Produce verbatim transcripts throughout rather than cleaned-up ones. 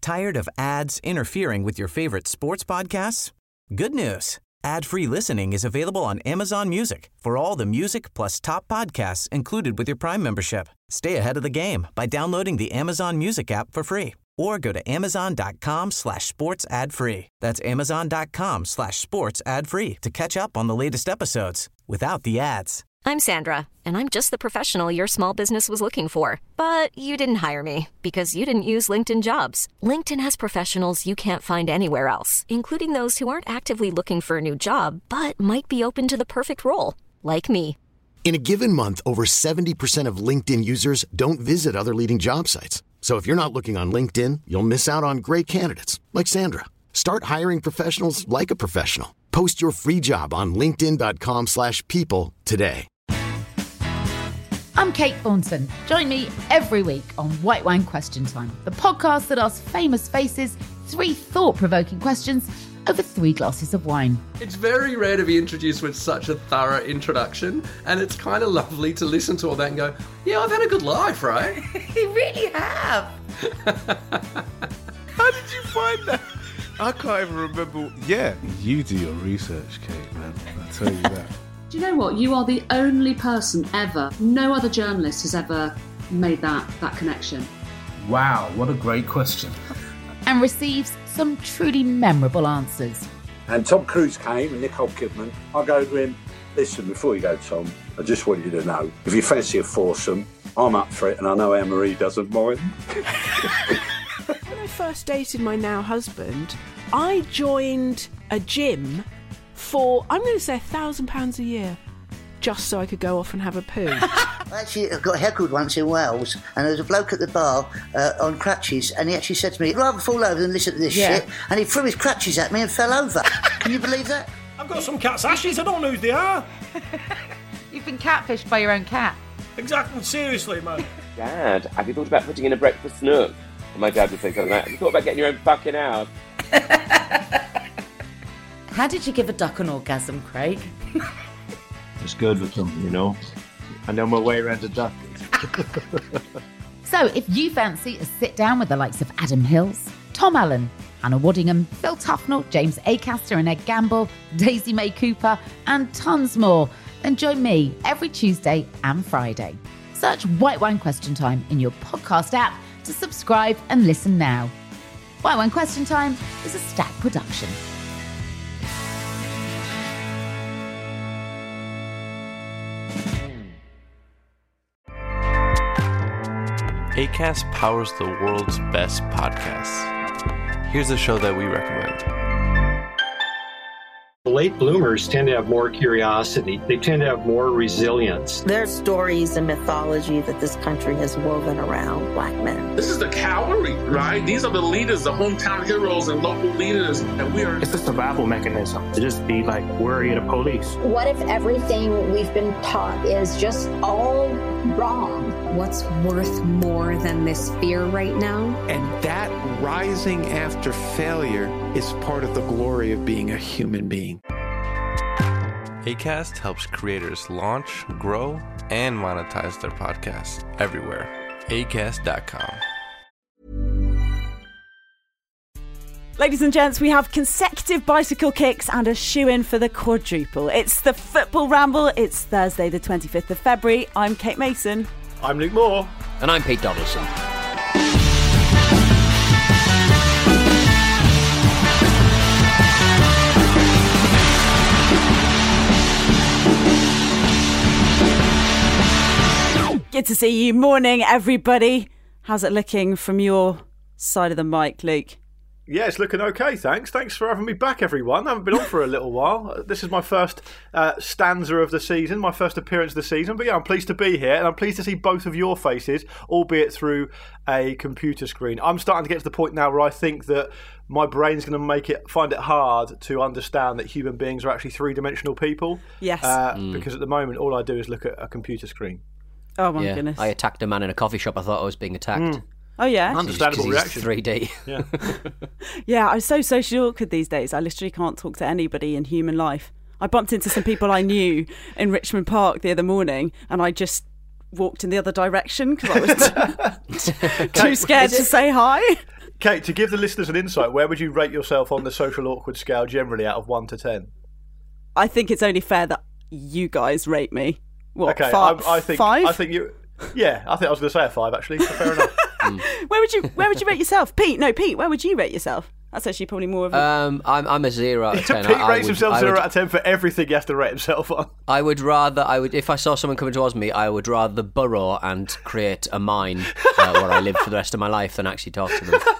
Tired of ads interfering with your favorite sports podcasts? Good news. Ad-free listening is available on Amazon Music for all the music plus top podcasts included with your Prime membership. Stay ahead of the game by downloading the Amazon Music app for free or go to amazon.com slash sports ad free. That's amazon.com slash sports ad free to catch up on the latest episodes without the ads. I'm Sandra, and I'm just the professional your small business was looking for. But you didn't hire me because you didn't use LinkedIn Jobs. LinkedIn has professionals you can't find anywhere else, including those who aren't actively looking for a new job, but might be open to the perfect role, like me. In a given month, over seventy percent of LinkedIn users don't visit other leading job sites. So if you're not looking on LinkedIn, you'll miss out on great candidates like Sandra. Start hiring professionals like a professional. Post your free job on linkedin.com slash people today. I'm Kate Thornton. Join me every week on White Wine Question Time, the podcast that asks famous faces three thought-provoking questions over three glasses of wine. It's very rare to be introduced with such a thorough introduction, and it's kind of lovely to listen to all that and go, yeah, I've had a good life, right? You really have. How did you find that? I can't even remember. Yeah, you do your research, Kate, man. I'll tell you that. Do you know what? You are the only person ever, no other journalist has ever made that, that connection. Wow, what a great question. And receives some truly memorable answers. And Tom Cruise came and Nicole Kidman. I go to him, listen, before you go, Tom, I just want you to know, if you fancy a foursome, I'm up for it and I know Anne-Marie doesn't mind. When I first dated my now husband, I joined a gym for, I'm going to say, a thousand pounds a year, just so I could go off and have a poo. Actually, I got heckled once in Wales, and there was a bloke at the bar uh, on crutches, and he actually said to me, I'd rather fall over than listen to this Yeah. shit, and he threw his crutches at me and fell over. Can you believe that? I've got some cat's ashes, I don't know who they are. You've been catfished by your own cat. Exactly, seriously, man. Dad, have you thought about putting in a breakfast nook? And my dad would say something like, have you thought about getting your own fucking house? How did you give a duck an orgasm, Craig? It's good with them, you know. I know my way around a duck. So if you fancy a sit down with the likes of Adam Hills, Tom Allen, Hannah Waddingham, Phil Tufnell, James Acaster and Ed Gamble, Daisy May Cooper, and tons more, then join me every Tuesday and Friday. Search White Wine Question Time in your podcast app to subscribe and listen now. White Wine Question Time is a Stack production. Acast powers the world's best podcasts. Here's a show that we recommend. Late bloomers tend to have more curiosity. They tend to have more resilience. There are stories and mythology that this country has woven around black men. This is the cavalry, right? These are the leaders, the hometown heroes and local leaders. And we are... It's a survival mechanism to just be like worried of police. What if everything we've been taught is just all wrong? What's worth more than this fear right now? And that rising after failure is part of the glory of being a human being. Acast helps creators launch, grow, and monetize their podcasts everywhere. acast dot com. Ladies and gents, we have consecutive bicycle kicks and a shoe-in for the quadruple. It's the Football Ramble. It's Thursday, the twenty-fifth of February. I'm Kate Mason. I'm Luke Moore. And I'm Pete Donaldson. Good to see you. Morning, everybody. How's it looking from your side of the mic, Luke? Yeah, it's looking okay, thanks. Thanks for having me back, everyone. I haven't been on for a little while. This is my first uh, stanza of the season, my first appearance of the season. But yeah, I'm pleased to be here, and I'm pleased to see both of your faces, albeit through a computer screen. I'm starting to get to the point now where I think that my brain's going to make it find it hard to understand that human beings are actually three-dimensional people. Yes. Uh, Mm. Because at the moment, all I do is look at a computer screen. Oh, my yeah, goodness. I attacked a man in a coffee shop. I thought I was being attacked. Mm. Oh, yeah? Understandable he's reaction. three D. Yeah. Yeah, I'm so socially awkward these days. I literally can't talk to anybody in human life. I bumped into some people I knew in Richmond Park the other morning, and I just walked in the other direction because I was t- too scared to say hi. Kate, to give the listeners an insight, where would you rate yourself on the social awkward scale generally out of one to ten? I think it's only fair that you guys rate me. What, okay, five? I, I think, five? I think you... Yeah, I think I was going to say a five, actually. So fair enough. mm. Where would you Where would you rate yourself? Pete, no, Pete, where would you rate yourself? That's actually probably more of a... Um, I'm, I'm a zero out of ten. Pete I, I rates would, himself I zero would, out of ten for everything he has to rate himself on. I would rather, I would, if I saw someone coming towards me, I would rather burrow and create a mine uh, where I live for the rest of my life than actually talk to them.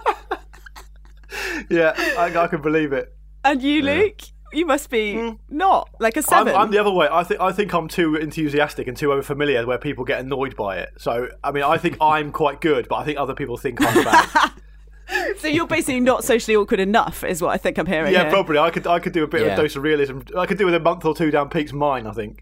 Yeah, I, I can believe it. And you, Luke? Yeah. You must be mm. not like a seven. I'm, I'm the other way. I think I think I'm too enthusiastic and too overfamiliar, where people get annoyed by it. So I mean, I think I'm quite good, but I think other people think I'm bad. So you're basically not socially awkward enough, is what I think I'm hearing. Yeah, here. probably. I could I could do a bit yeah. of a dose of realism. I could do with a month or two down Pete's mine, I think.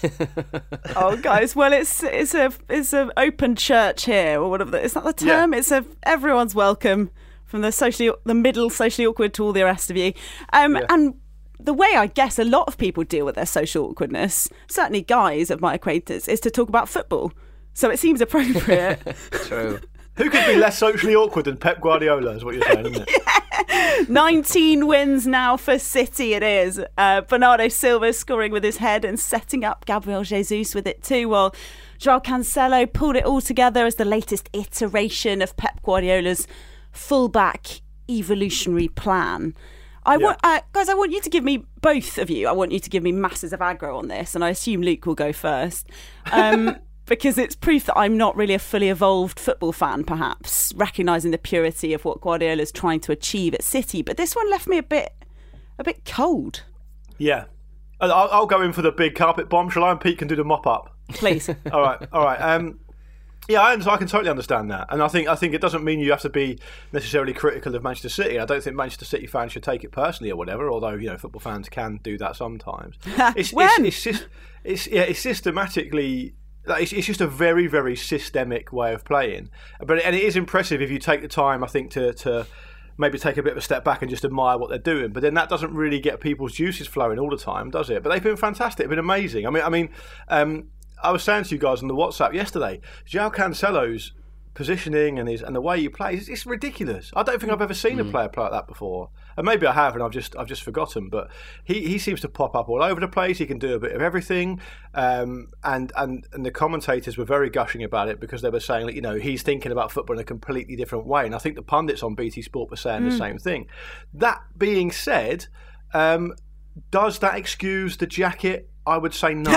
Oh, guys, well, it's it's a it's an open church here, or whatever. Is that the term? Yeah. It's a everyone's welcome, from the socially the middle socially awkward to all the rest of you, um, yeah. and. The way I guess a lot of people deal with their social awkwardness, certainly guys of my acquaintance, is to talk about football. So it seems appropriate. True. Who could be less socially awkward than Pep Guardiola, is what you're saying, isn't it? Yeah. nineteen wins now for City it is. Uh, Bernardo Silva scoring with his head and setting up Gabriel Jesus with it too, while João Cancelo pulled it all together as the latest iteration of Pep Guardiola's fullback evolutionary plan. I yeah. want, uh, guys, I want you to give me, both of you, I want you to give me masses of aggro on this, and I assume Luke will go first, um, because it's proof that I'm not really a fully evolved football fan, perhaps, recognising the purity of what Guardiola's trying to achieve at City. But this one left me a bit, a bit cold. Yeah. I'll, I'll go in for the big carpet bomb, shall I? And Pete can do the mop up. Please. all right, all right. Um, Yeah, I, I can totally understand that, and I think I think it doesn't mean you have to be necessarily critical of Manchester City. I don't think Manchester City fans should take it personally or whatever. Although you know, football fans can do that sometimes. It's when? It's, it's, it's yeah, it's systematically. It's, it's just a very very systemic way of playing. But and it is impressive if you take the time, I think, to to maybe take a bit of a step back and just admire what they're doing. But then that doesn't really get people's juices flowing all the time, does it? But they've been fantastic. They've been amazing. I mean, I mean. Um, I was saying to you guys on the WhatsApp yesterday, João Cancelo's positioning and his and the way he plays, it's ridiculous. I don't think I've ever seen mm. a player play like that before. And maybe I have, and I've just I've just forgotten. But he, he seems to pop up all over the place. He can do a bit of everything. Um, and, and and the commentators were very gushing about it because they were saying that, you know, he's thinking about football in a completely different way. And I think the pundits on B T Sport were saying mm. the same thing. That being said, um, does that excuse the jacket? I would say no.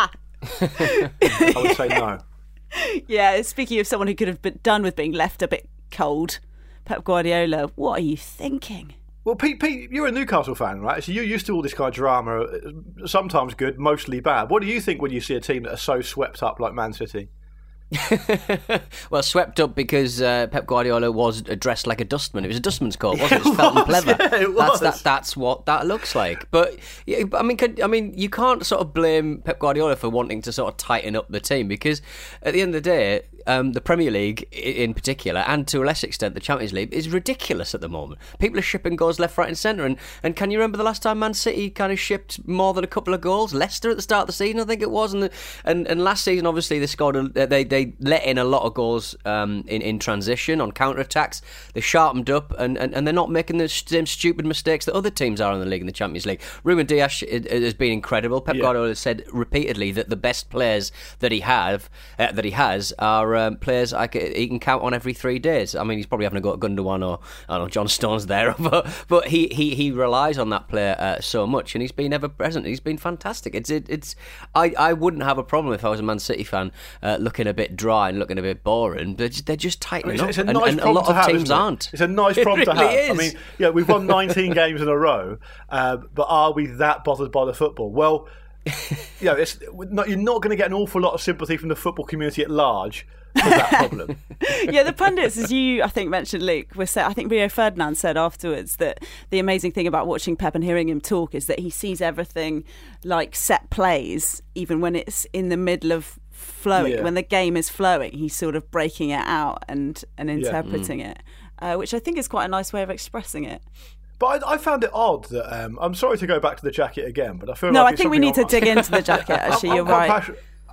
I would say no. Yeah, speaking of someone who could have been done with being left a bit cold, Pep Guardiola, what are you thinking? Well, Pete, Pete, you're a Newcastle fan, right? So you're used to all this kind of drama, sometimes good, mostly bad. What do you think when you see a team that are so swept up like Man City? Well, swept up because uh, Pep Guardiola was dressed like a dustman. It was a dustman's coat, wasn't it? It was felt and pleather. Yeah, it that's was. that. That's what that looks like. But yeah, I mean, could, I mean, you can't sort of blame Pep Guardiola for wanting to sort of tighten up the team because at the end of the day, um, the Premier League in particular, and to a less extent the Champions League, is ridiculous at the moment. People are shipping goals left, right, and centre. And and can you remember the last time Man City kind of shipped more than a couple of goals? Leicester at the start of the season, I think it was, and the, and and last season obviously they scored. A, they they let in a lot of goals um, in, in transition, on counter-attacks. They sharpened up and, and, and they're not making the same stupid mistakes that other teams are in the league, in the Champions League. Ruben Dias has been incredible. Pep yeah. Guardiola has said repeatedly that the best players that he have uh, that he has are um, players I can, he can count on every three days. I mean, he's probably having to go at Gundogan or I don't know, John Stones there, but but he, he, he relies on that player uh, so much, and he's been ever present. He's been fantastic. It's it, it's I, I wouldn't have a problem if I was a Man City fan uh, looking a bit dry and looking a bit boring. They're just, they're just tightening I mean, it's, up, it's a nice and, and a lot to of have, teams it? aren't. It's a nice problem it to really have. Is. I mean, yeah, we've won nineteen games in a row, uh, but are we that bothered by the football? Well, you know, it's not, you're not going to get an awful lot of sympathy from the football community at large for that problem. Yeah, the pundits, as you, I think, mentioned, Luke, were say, I think Rio Ferdinand said afterwards that the amazing thing about watching Pep and hearing him talk is that he sees everything like set plays, even when it's in the middle of flowing. Yeah. When the game is flowing, he's sort of breaking it out and, and interpreting yeah. mm. it, uh, which I think is quite a nice way of expressing it. But I, I found it odd that um, I'm sorry to go back to the jacket again, but I feel no, like I think we need I'm, to dig into the jacket. Actually, I'm, you're I'm right. Passion,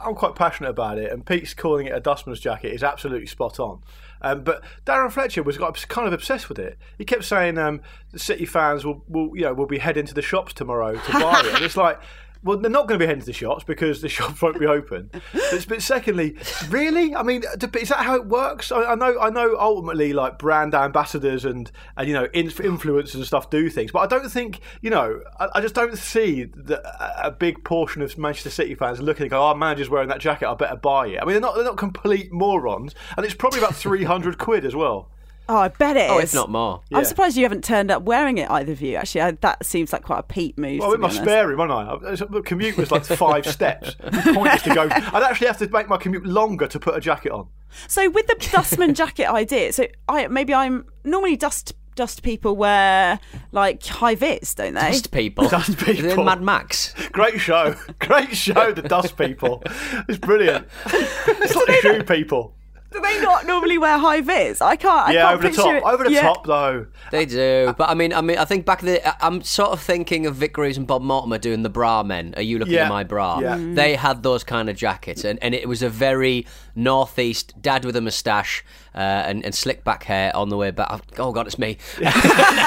I'm quite passionate about it, and Pete's calling it a dustman's jacket is absolutely spot on. Um, but Darren Fletcher was got kind of obsessed with it. He kept saying um, the City fans will, will, you know, will be heading to the shops tomorrow to buy it. And it's like, well, they're not going to be heading to the shops because the shops won't be open. But, but secondly, really, I mean, is that how it works? I, I know, I know. Ultimately, like brand ambassadors and and you know influencers and stuff do things, but I don't think you know. I, I just don't see that a big portion of Manchester City fans looking and go, "Oh, manager's wearing that jacket. I better buy it." I mean, they're not they're not complete morons, and it's probably about three hundred quid as well. Oh, I bet it is. Oh, if not more. I'm Yeah. surprised you haven't turned up wearing it, either of you. Actually, I, that seems like quite a Pete move. Well, to in my be honest. spare room, won't I? The commute was like five steps. Pointless to go. I'd actually have to make my commute longer to put a jacket on. So with the dustman jacket idea, so I maybe I'm normally dust dust people wear like high vis, don't they? Dust people. Dust people. They're Mad Max. Great show. Great show, the Dust People. It's brilliant. It's like the Shoe People. Do they not normally wear high vis? I can't. I Yeah, can't over the picture top. it. Over the Yeah. top, though. They do, but I mean, I mean, I think back in the, I'm sort of thinking of Vic Greaves and Bob Mortimer doing the bra men. Are you looking Yeah. at my bra? Yeah. Mm. They had those kind of jackets, and, and it was a very northeast dad with a moustache uh, and, and slick back hair on the way back. Oh God, it's me. and, uh,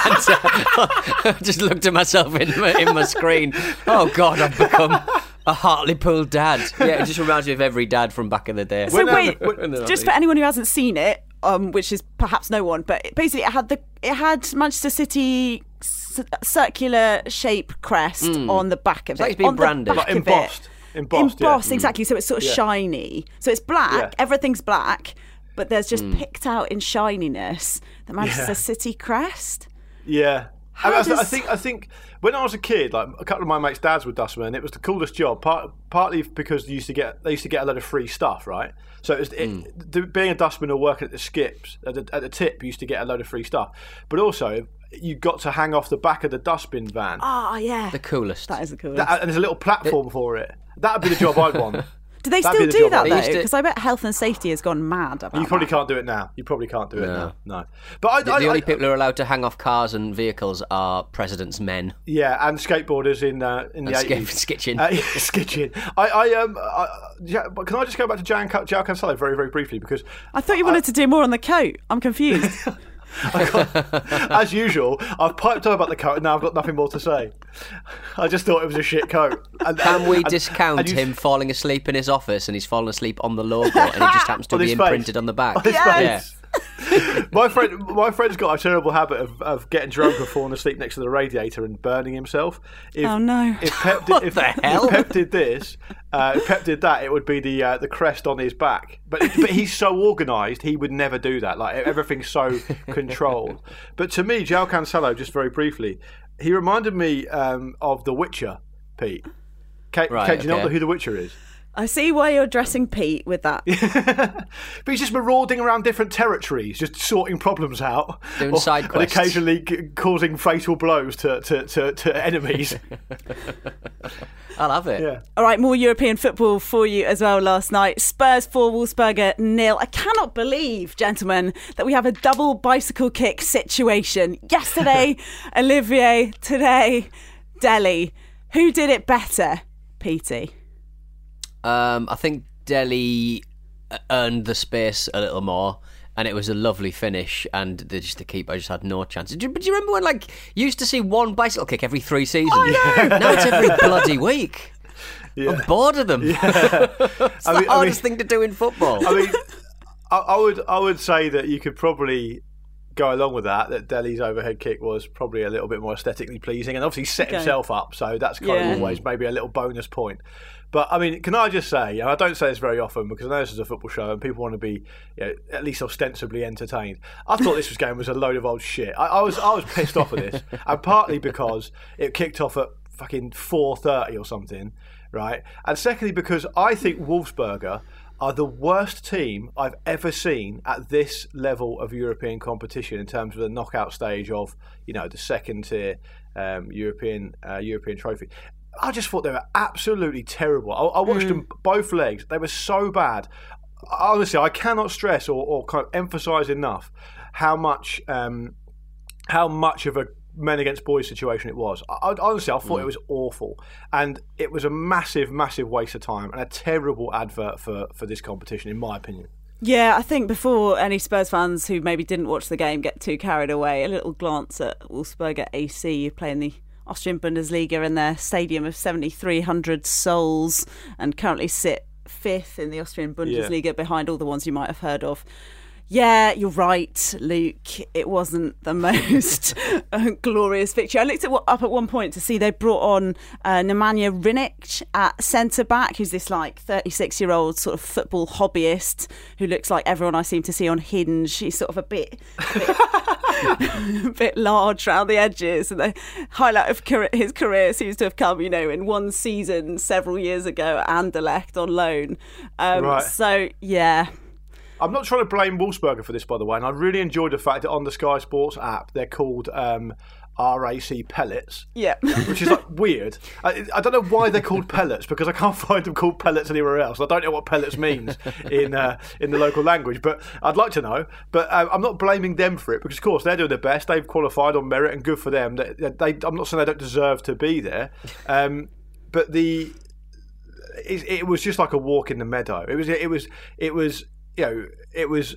I just looked at myself in my, in my screen. Oh God, I've become a Hartlepool dad. Yeah, it just reminds me of every dad from back in the day. So wait, In the just for anyone who hasn't seen it, um, which is perhaps no one, but it, basically it had the it had Manchester City c- circular shape crest Mm. on the back of It's like it. it's been on branded. the back Like of embossed. it. Embossed, yeah. Embossed, Mm. exactly. So it's sort of Yeah. shiny. So it's black. Yeah. Everything's black, but there's just Mm. picked out in shininess the Manchester Yeah. City crest. Yeah. How I, mean, I th- I does- think I think when I was a kid, like a couple of my mates' dads were dustmen. It was the coolest job. Part, partly because they used to get they used to get a load of free stuff, right? So it was, it, the, being a dustman or working at the skips at the, at the tip, you used to get a load of free stuff. But also, you got to hang off the back of the dustbin van. Oh yeah, The coolest. that is the coolest. That- and there's a little platform for it. That'd be the job I'd want. do they That'd still be the do job that I'd though? want. Because I bet health and safety has gone mad about You probably that. can't do it now. You probably can't do it No. now. No. But I, The, I, the only I- people who are allowed to hang off cars and vehicles are president's men. yeah, and skateboarders in uh, in the And sk- eighties. skitching. Uh, yeah, skitching. I, I um, I, yeah, but can I just go back to Jan João Cancelo very, very briefly because I thought you wanted to do more on the coat. I'm confused. as usual, I've piped on about the coat and now I've got nothing more to say. I just thought it was a shit coat. And, Can and- we and- discount and you- him falling asleep in his office and he's fallen asleep on the logo and it just happens to On be his face. imprinted on the back? On his Yeah. face. my friend, my friend's got a terrible habit of, of getting drunk and falling asleep next to the radiator and burning himself. If, Oh, no. If Pep did, What if, the hell? if Pep did this, uh, if Pep did that, it would be the uh, the crest on his back. But but he's so organised, he would never do that. Like everything's so controlled. But to me, João Cancelo, just very briefly, he reminded me um, of The Witcher, Pete. Kate, Right, Kate, do you know okay. who The Witcher is? I see why you're dressing Pete with that. But he's just marauding around different territories, just sorting problems out. Doing or- side and quests. occasionally g- causing fatal blows to, to, to, to enemies. I'll have it. Yeah. All right, more European football for you as well last night. Spurs four, Wolfsberger nil. I cannot believe, gentlemen, that we have a double bicycle kick situation. Yesterday, Olivier. Today, Delhi. Who did it better, Petey? Um, I think Delhi earned the space a little more, and it was a lovely finish. And the, just the keeper just had no chance. Do you, but do you remember when, like, you used to see one bicycle kick every three seasons? I know. Now it's every bloody week. Yeah. I'm bored of them. Yeah. It's I the mean- I hardest mean- thing to do in football. I mean, I, I would I would say that you could probably go along with that, that Delhi's overhead kick was probably a little bit more aesthetically pleasing and obviously set Okay. himself up, so that's kind Yeah. of always maybe a little bonus point. But I mean, can I just say, and I don't say this very often because I know this is a football show and people want to be, you know, at least ostensibly entertained. I thought this was game was a load of old shit. I, I was I was pissed off at this, and partly because it kicked off at fucking four thirty or something, right? And secondly because I think Wolfsberger are the worst team I've ever seen at this level of European competition in terms of the knockout stage of, you know, the second tier um, European uh, European trophy. I just thought they were absolutely terrible. I, I watched Mm. them both legs. They were so bad. Honestly, I cannot stress or, or kind of emphasise enough how much um, how much of a men against boys situation it was. I, I, honestly, I thought Mm. it was awful. And it was a massive, massive waste of time and a terrible advert for, for this competition, in my opinion. Yeah, I think before any Spurs fans who maybe didn't watch the game get too carried away, a little glance at Wolfsberger A C playing the Austrian Bundesliga in their stadium of seventy-three hundred souls and currently sit fifth in the Austrian Bundesliga Yeah. behind all the ones you might have heard of. Yeah, you're right, Luke. It wasn't the most glorious victory. I looked at, up at one point to see they brought on uh, Nemanja Rinic at centre-back, who's this like thirty-six-year-old sort of football hobbyist who looks like everyone I seem to see on Hinge. He's sort of a bit, a bit, a bit large around the edges. And the highlight of career, his career seems to have come, you know, in one season several years ago at Anderlecht on loan. Um, Right. So, yeah. I'm not trying to blame Wolfsberger for this, by the way, and I really enjoyed the fact that on the Sky Sports app they're called um, R A C pellets. Yeah. Which is like weird. I, I don't know why they're called pellets, because I can't find them called pellets anywhere else. I don't know what pellets means in uh, in the local language, but I'd like to know. But uh, I'm not blaming them for it, because of course they're doing their best. They've qualified on merit, and good for them. They, they, I'm not saying they don't deserve to be there, um, but the it, it was just like a walk in the meadow. It was it was it was. You know, it was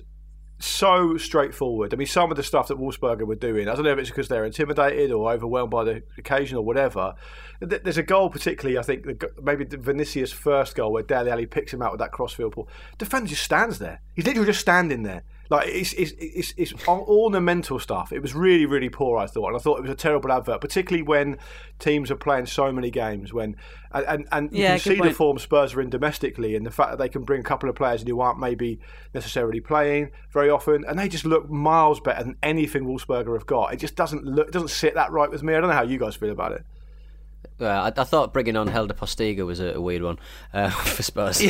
so straightforward. I mean, some of the stuff that Wolfsberger were doing, I don't know if it's because they're intimidated or overwhelmed by the occasion or whatever. There's a goal particularly, I think, maybe Vinicius' first goal where Dele Alli picks him out with that crossfield ball. Defender just stands there. He's literally just standing there. Like, it's, it's, it's, it's ornamental stuff. It was really, really poor, I thought. And I thought it was a terrible advert, particularly when teams are playing so many games. When And, and, and you Yeah, can good see point. the form Spurs are in domestically, and the fact that they can bring a couple of players who aren't maybe necessarily playing very often, and they just look miles better than anything Wolfsberger have got. It just doesn't look, it doesn't sit that right with me. I don't know how you guys feel about it. Uh, I, I thought bringing on Helder Postiga was a, a weird one uh, for Spurs.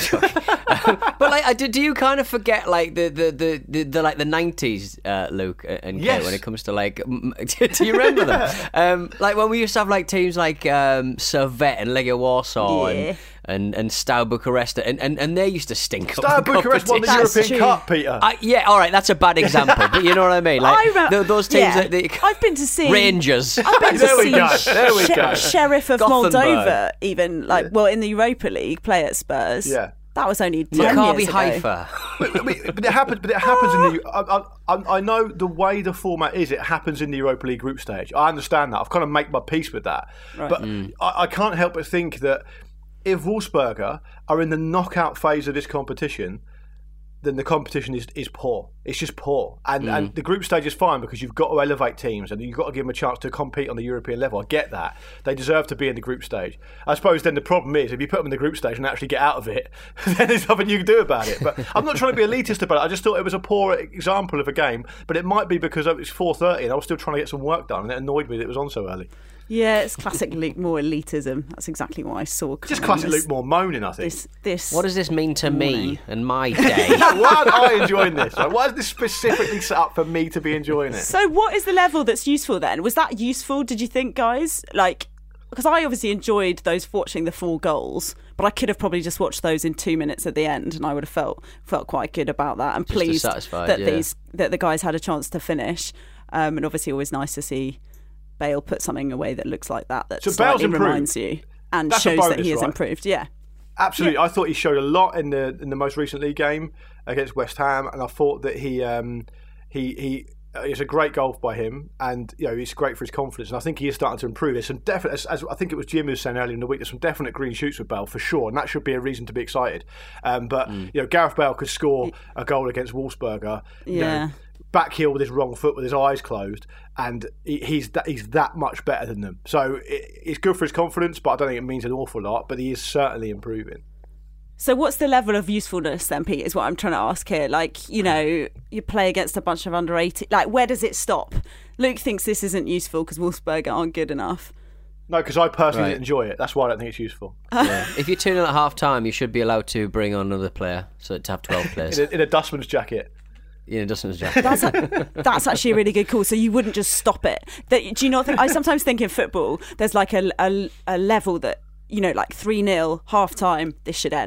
um, but like, I, do, do you kind of forget like the the, the, the, the like the nineties, uh, Luke and Kate, Yes. when it comes to like? m- do you remember them? um, like when we used to have like teams like um, Servette and Legia Warsaw Yeah. and. And and Steaua Bucharest and, and, and they used to stink Steaua up the Bucharest won the competition. European Cup, Peter. I, yeah, all right, that's a bad example, but you know what I mean. Like I remember- th- those teams yeah. that they, I've been to see Rangers. I've been to There we see go, there we She- go. Sheriff of Gothenburg. Moldova, even like well in the Europa League, play at Spurs. Yeah. That was only ten Maccabi years ago. Haifa. but, but- but it happens. But it happens in the. I, I, I know the way the format is. It happens in the Europa League group stage. I understand that. I've kind of made my peace with that. Right. But Mm. I, I can't help but think that if Wolfsberger are in the knockout phase of this competition, then the competition is, is poor. It's just poor. And Mm. and the group stage is fine because you've got to elevate teams and you've got to give them a chance to compete on the European level. I get that. They deserve to be in the group stage. I suppose then the problem is if you put them in the group stage and actually get out of it, then there's nothing you can do about it. But I'm not trying to be elitist about it. I just thought it was a poor example of a game. But it might be because it was four thirty and I was still trying to get some work done and it annoyed me that it was on so early. Yeah, it's classic Luke Moore elitism. That's exactly what I saw. Just coming classic this- Luke Moore moaning, I think. This, this. What does this mean to morning. me and my day? Why am I enjoying this? Like, why is this specifically set up for me to be enjoying it? So, what is the level that's useful then? Was that useful? Did you think, guys? Like, because I obviously enjoyed those watching the four goals, but I could have probably just watched those in two minutes at the end, and I would have felt felt quite good about that and Just as pleased satisfied, that yeah. these that the guys had a chance to finish. Um, and obviously, always nice to see Bale put something away that looks like that that So Bale's slightly improved. reminds you and That's a shows that bonus, he has right? improved. Yeah. Absolutely, Yeah. I thought he showed a lot in the in the most recent league game against West Ham, and I thought that he um, he he. uh, It's a great goal by him, and you know it's great for his confidence. And I think he is starting to improve. There's some definite, as, as I think it was Jim who was saying earlier in the week, there's some definite green shoots with Bale for sure, and that should be a reason to be excited. Um, but Mm. you know, Gareth Bale could score a goal against Wolfsberger. You Yeah. know, back heel with his wrong foot, with his eyes closed, and he, he's that, he's that much better than them. So it, it's good for his confidence, but I don't think it means an awful lot. But he is certainly improving. So what's the level of usefulness then, Pete, is what I'm trying to ask here. Like, you know, you play against a bunch of under eighteen. Like, where does it stop? Luke thinks this isn't useful because Wolfsberger aren't good enough. No, because I personally Right. didn't enjoy it. That's why I don't think it's useful. Yeah. If you're two nil at half time, you should be allowed to bring on another player, so to have twelve players. In a, in a dustman's jacket. Yeah, Dustin's jacket. That's a, that's actually a really good call. So you wouldn't just stop it. That, do you not think? I sometimes think in football, there's like a, a, a level that, you know, like three nil, half time, this should end.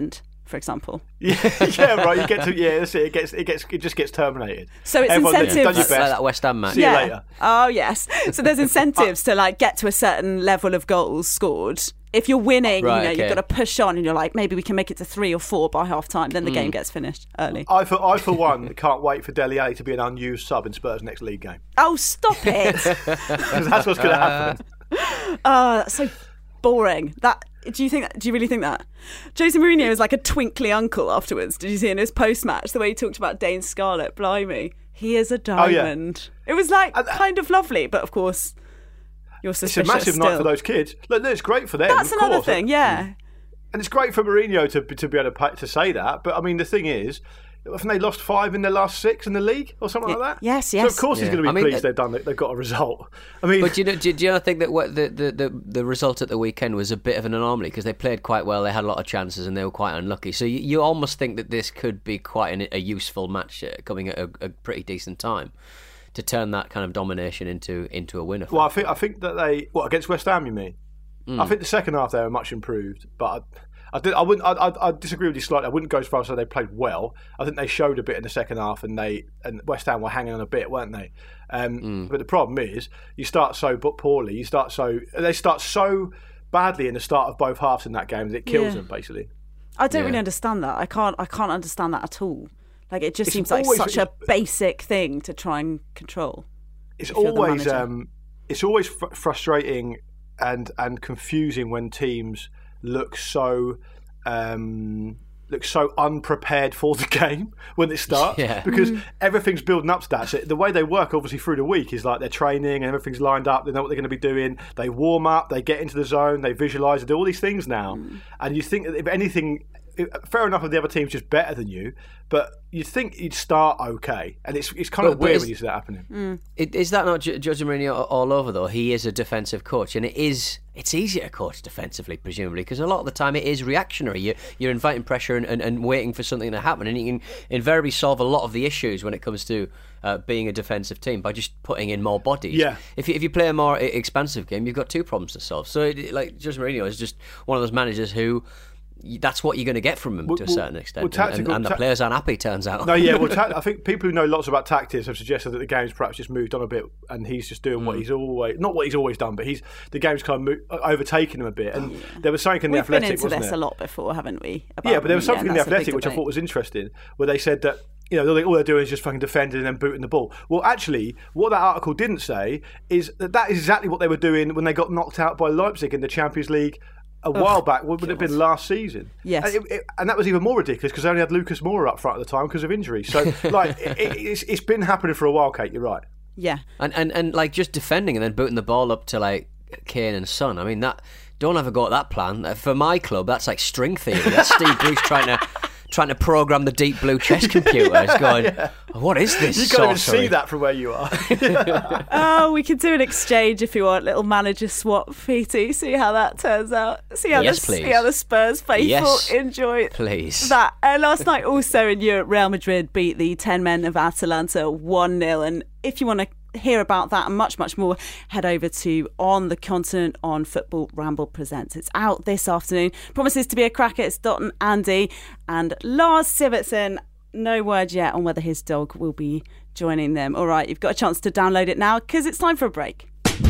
for example. Yeah, yeah, right. You get to yeah, that's it. It gets it gets it just gets terminated. So it's Everyone, incentives. Done your best. Like that West Ham match. See yeah. you later. Oh yes. So there's incentives to like get to a certain level of goals scored. If you're winning, Right, you know, okay. you've got to push on, and you're like, maybe we can make it to three or four by half time. Then the Mm. game gets finished early. I for I for one can't wait for Dele Alli to be an unused sub in Spurs' next league game. Oh, stop it! Because that's what's going to happen. Oh, that's so boring. That do you think? Do you really think that? Jose Mourinho is like a twinkly uncle afterwards. Did you see in his post match the way he talked about Dane Scarlett? Blimey, he is a diamond. Oh, yeah. It was like kind of lovely, but of course, you're It's suspicious. a massive still. night for those kids. Look, it's great for them. That's of another course. thing, yeah. And it's great for Mourinho to to be able to pay, to say that. But I mean, the thing is, haven't they lost five in their last six in the league or something Y- like that? yes, So yes. of course he's Yeah. going to be I mean, pleased uh, they've done it. They've got a result. I mean, But do you, know, do, do you not think that what the, the, the, the result at the weekend was a bit of an anomaly because they played quite well, they had a lot of chances, and they were quite unlucky. So you, you almost think that this could be quite an, a useful match uh, coming at a, a pretty decent time to turn that kind of domination into into a winner. well, I think I think that they what against West Ham. You mean? Mm. I think the second half they were much improved, but I, I, did, I wouldn't. I, I, I disagree with you slightly. I wouldn't go as far as say they played well. I think they showed a bit in the second half, and they and West Ham were hanging on a bit, weren't they? Um, Mm. But the problem is, you start so but poorly. You start so they start so badly in the start of both halves in that game that it kills Yeah. them basically. I don't Yeah. really understand that. I can't. I can't understand that at all. Like it just It's seems like always- such a basic thing to try and control. It's if you're the always manager. um, it's always fr- frustrating and and confusing when teams look so um, look so unprepared for the game when it starts Yeah. because Mm. everything's building up to that. So the way they work, obviously through the week, is like they're training and everything's lined up. They know what they're going to be doing. They warm up. They get into the zone. They visualize. They do all these things now, Mm. and you think that if anything. Fair enough if the other team's just better than you, but you'd think you'd start okay, and it's it's kind But- of but weird is- when you see that happening. Mm. It, is that not J- Jose Mourinho all over though? He is a defensive coach, and it is it's easier to coach defensively, presumably, because a lot of the time it is reactionary. You, you're inviting pressure and, and, and waiting for something to happen, and you can invariably solve a lot of the issues when it comes to uh, being a defensive team by just putting in more bodies. Yeah. If you, if you play a more e- expansive game, you've got two problems to solve. So, it, like Jose Mourinho is just one of those managers who. That's what you're going to get from him Well, to a well, certain extent, well, and- and, tactical- and the ta- players aren't happy. Turns out. No, yeah. Well, ta- I think people who know lots about tactics have suggested that the game's perhaps just moved on a bit, and he's just doing Mm. what he's always not what he's always done, but he's the game's kind of mo- overtaken him a bit. And there was something in the We've been Athletic, into wasn't this there? a lot before, haven't we? Yeah, but there was Mourinho, something in and the that's a big Athletic which I debate. thought was interesting, where they said that you know all they- all they're doing is just fucking defending and then booting the ball. Well, actually, what that article didn't say is that that is exactly what they were doing when they got knocked out by Leipzig in the Champions League. A Ugh, while back, would would have been last season. Yes. and, it, it, and that was even more ridiculous because they only had Lucas Moura up front at the time because of injury. So, like, it, it, it's, it's been happening for a while, Kate. You're right. Yeah. And, and and like just defending and then booting the ball up to like Kane and Son. I mean that don't ever go at that plan. For my club, that's like string theory. That's Steve Bruce trying to trying to program the deep blue chess computer. It's going, Yeah. what is this? You can't even sorcery? see that from where you are. Oh, we could do an exchange if you want. Little manager swap, P T. See how that turns out. See how Yes, the please. see how the Spurs faithful Yes, enjoy please. that. Uh, last night, also in Europe, Real Madrid beat the ten men of Atalanta one nil. And if you want to hear about that and much, much more, head over to On the Continent on Football Ramble Presents. It's out this afternoon. Promises to be a cracker. It's Dot and Andy and Lars Sivertson. No word yet on whether his dog will be joining them. All right, you've got a chance to download it now because it's time for a break.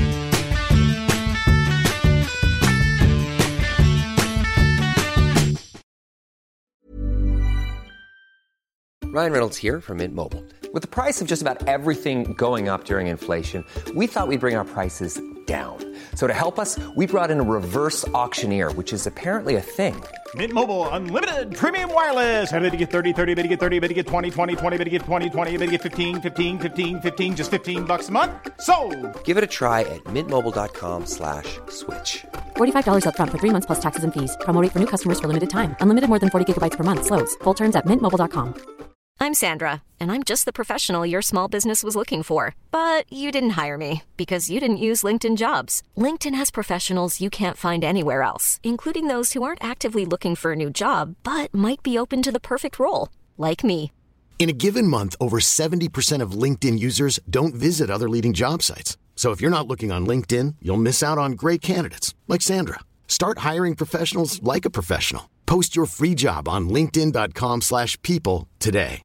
Ryan Reynolds here from Mint Mobile. With the price of just about everything going up during inflation, we thought we'd bring our prices down. So to help us, we brought in a reverse auctioneer, which is apparently a thing. Mint Mobile Unlimited Premium Wireless. How to get thirty, thirty, how to get thirty, how to get twenty, twenty, twenty, how to get twenty, twenty, how to get fifteen, fifteen, fifteen, fifteen, just fifteen bucks a month? Sold! Give it a try at mintmobile.com slash switch. forty-five dollars up front for three months plus taxes and fees. Promo rate for new customers for limited time. Unlimited more than forty gigabytes per month. Slows full terms at mint mobile dot com. I'm Sandra, and I'm just the professional your small business was looking for. But you didn't hire me because you didn't use LinkedIn Jobs. LinkedIn has professionals you can't find anywhere else, including those who aren't actively looking for a new job, but might be open to the perfect role, like me. In a given month, over seventy percent of LinkedIn users don't visit other leading job sites. So if you're not looking on LinkedIn, you'll miss out on great candidates like Sandra. Start hiring professionals like a professional. Post your free job on linkedin.com slash people today.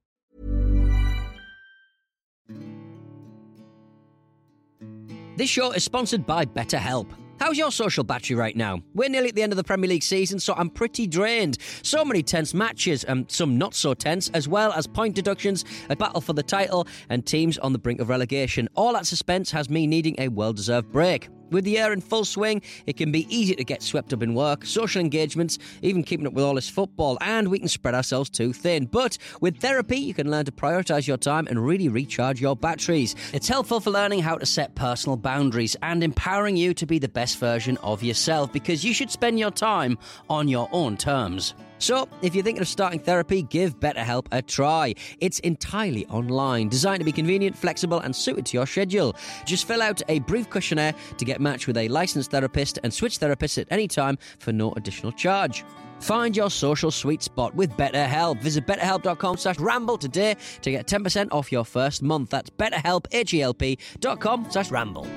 This show is sponsored by BetterHelp. How's your social battery right now? We're nearly at the end of the Premier League season, so I'm pretty drained. So many tense matches, and some not so tense, as well as point deductions, a battle for the title, and teams on the brink of relegation. All that suspense has me needing a well-deserved break. With the year in full swing, it can be easy to get swept up in work, social engagements, even keeping up with all this football, and we can spread ourselves too thin. But with therapy, you can learn to prioritise your time and really recharge your batteries. It's helpful for learning how to set personal boundaries and empowering you to be the best version of yourself, because you should spend your time on your own terms. So, if you're thinking of starting therapy, give BetterHelp a try. It's entirely online, designed to be convenient, flexible, and suited to your schedule. Just fill out a brief questionnaire to get matched with a licensed therapist and switch therapists at any time for no additional charge. Find your social sweet spot with BetterHelp. Visit betterhelp.com slash ramble today to get ten percent off your first month. That's betterhelp, H-E-L-P dot com slash ramble.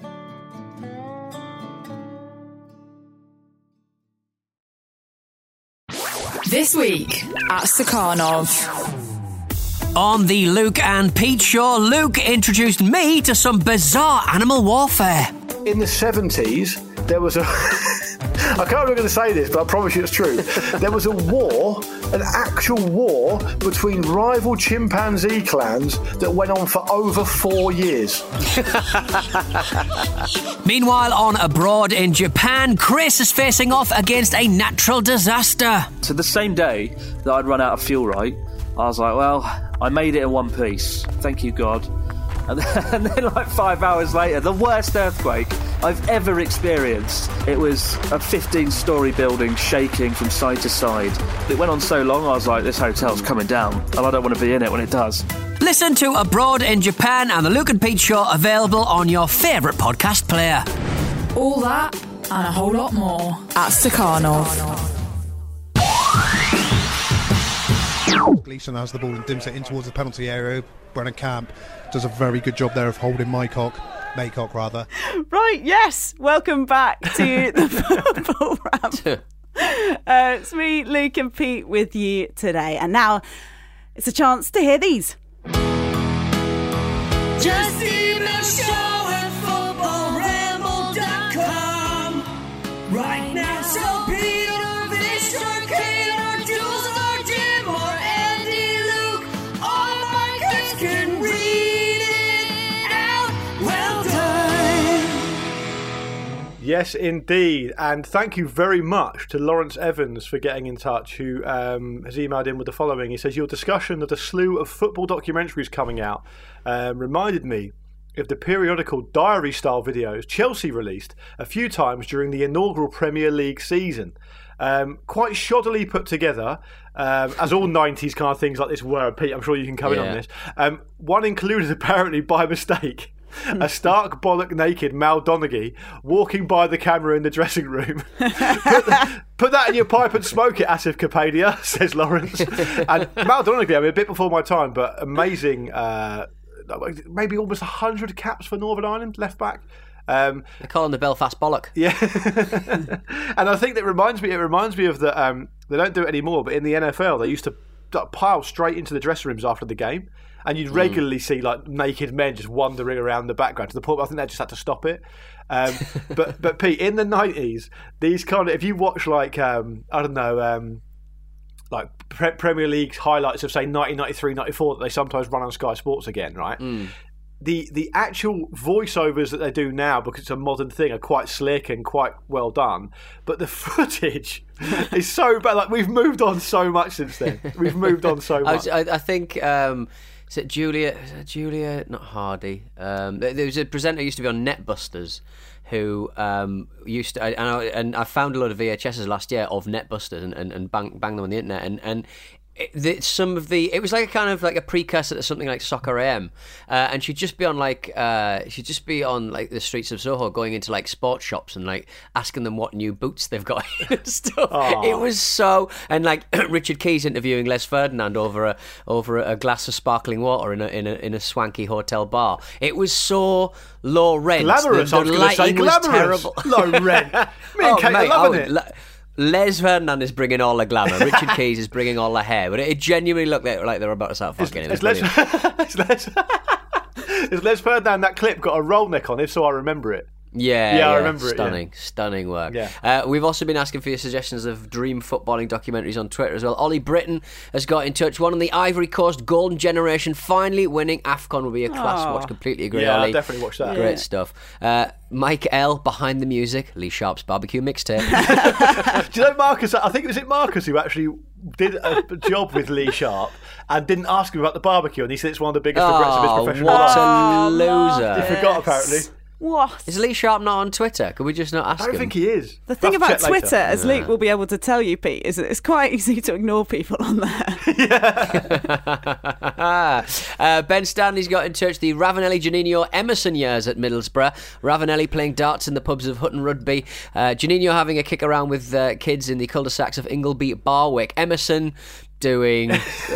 This week at Stakhanov. On the Luke and Pete show, Luke introduced me to some bizarre animal warfare. In the seventies, there was a... I can't remember going to say this, but I promise you it's true. There was a war, an actual war, between rival chimpanzee clans that went on for over four years. Meanwhile, on Abroad in Japan, Chris is facing off against a natural disaster. So the same day that I'd run out of fuel, right, I was like, well, I made it in one piece. Thank you, God. And then, and then like five hours later, the worst earthquake I've ever experienced. It was a fifteen-storey building shaking from side to side. It went on so long, I was like, this hotel's coming down, and I don't want to be in it when it does. Listen to Abroad in Japan and the Luke and Pete show, available on your favourite podcast player. All that and a whole lot more at Stakhanov. Gleeson has the ball and dims it in towards the penalty area. Brennan Camp does a very good job there of holding Maycock, Maycock rather. Right, yes. Welcome back to the Football Ramble. Uh, it's me, Luke and Pete, with you today. And now it's a chance to hear these. Just email show at football ramble dot com right now. So Peter, Victor, Kate, or Jules, or Jim, or Andy, Luke, all my kids can read it out. Well done. Yes, indeed. And thank you very much to Lawrence Evans for getting in touch, who um, has emailed in with the following. He says, your discussion of the slew of football documentaries coming out um, reminded me of the periodical diary-style videos Chelsea released a few times during the inaugural Premier League season. Um, quite shoddily put together, um, as all nineties kind of things like this were. Pete, I'm sure you can come yeah. in on this. Um, one included, apparently by mistake, a stark bollock naked Mal Donaghy walking by the camera in the dressing room. put, the, put that in your pipe and smoke it, Asif Kapadia, says Lawrence. And Mal Donaghy, I mean, a bit before my time, but amazing, uh, maybe almost one hundred caps for Northern Ireland, left back. Um, they call him the Belfast Bollock. Yeah. And I think that reminds me, it reminds me of the, um, they don't do it anymore, but in the N F L, they used to pile straight into the dressing rooms after the game. And you'd regularly mm. see like naked men just wandering around the background to the point where I think they just had to stop it. Um, but but Pete, in the nineties, these kind of, if you watch like um, I don't know, um, like pre- Premier League highlights of say nineteen ninety-three ninety-four that they sometimes run on Sky Sports again, right? Mm. The the actual voiceovers that they do now, because it's a modern thing, are quite slick and quite well done. But the footage is so bad. Like, we've moved on so much since then. We've moved on so much. I, I, I think. Um, Is it Julia? Is it Julia? Not Hardy. Um, there was a presenter who used to be on Netbusters, who um, used to, and I, and I found a lot of V H Ses last year of Netbusters and and, and bang, bang them on the internet, and and. It, the, some of the it was like a kind of like a precursor to something like Soccer A M, uh, and she'd just be on like uh, she'd just be on like the streets of Soho, going into like sports shops and like asking them what new boots they've got and stuff. Aww. It was so, and like Richard Keys interviewing Les Ferdinand over a over a glass of sparkling water in a in a in a swanky hotel bar. It was so low rent. Glamorous. The, the I was going to say glamorous. Terrible. Low rent. Me and oh, Kate mate, are loving oh, it. La- Les Ferdinand is bringing all the glamour. Richard Keys is bringing all the hair. But it, it genuinely looked like, like they were about to start fucking. It was Les, it's Les, it's Les Ferdinand, that clip got a roll neck on it, so I remember it. Yeah, yeah, yeah, I remember stunning, it. Yeah. Stunning work. Yeah. Uh, we've also been asking for your suggestions of dream footballing documentaries on Twitter as well. Ollie Britton has got in touch. One on the Ivory Coast Golden Generation finally winning AFCON will be a class Aww. watch. Completely agree, Yeah, Ollie. I'll definitely watch that. Great Yeah. stuff. Uh, Mike L. behind the music. Lee Sharp's barbecue mixtape. Do you know Marcus? I think it was it Marcus who actually did a job with Lee Sharp and didn't ask him about the barbecue, and he said it's one of the biggest regrets of his Oh, professional what life. a loser! You forgot apparently. What? Is Lee Sharp not on Twitter? Could we just not ask I don't him? think he is. The thing We'll about have to check Twitter, later. as Luke will be able to tell you, Pete, is that it's quite easy to ignore people on there. uh, Ben Stanley's got in touch. The Ravanelli, Juninho, Emerson years at Middlesbrough. Ravanelli playing darts in the pubs of Hutton Rugby. Uh, Juninho having a kick around with uh, kids in the cul-de-sacs of Ingleby, Barwick. Emerson doing... Um... Can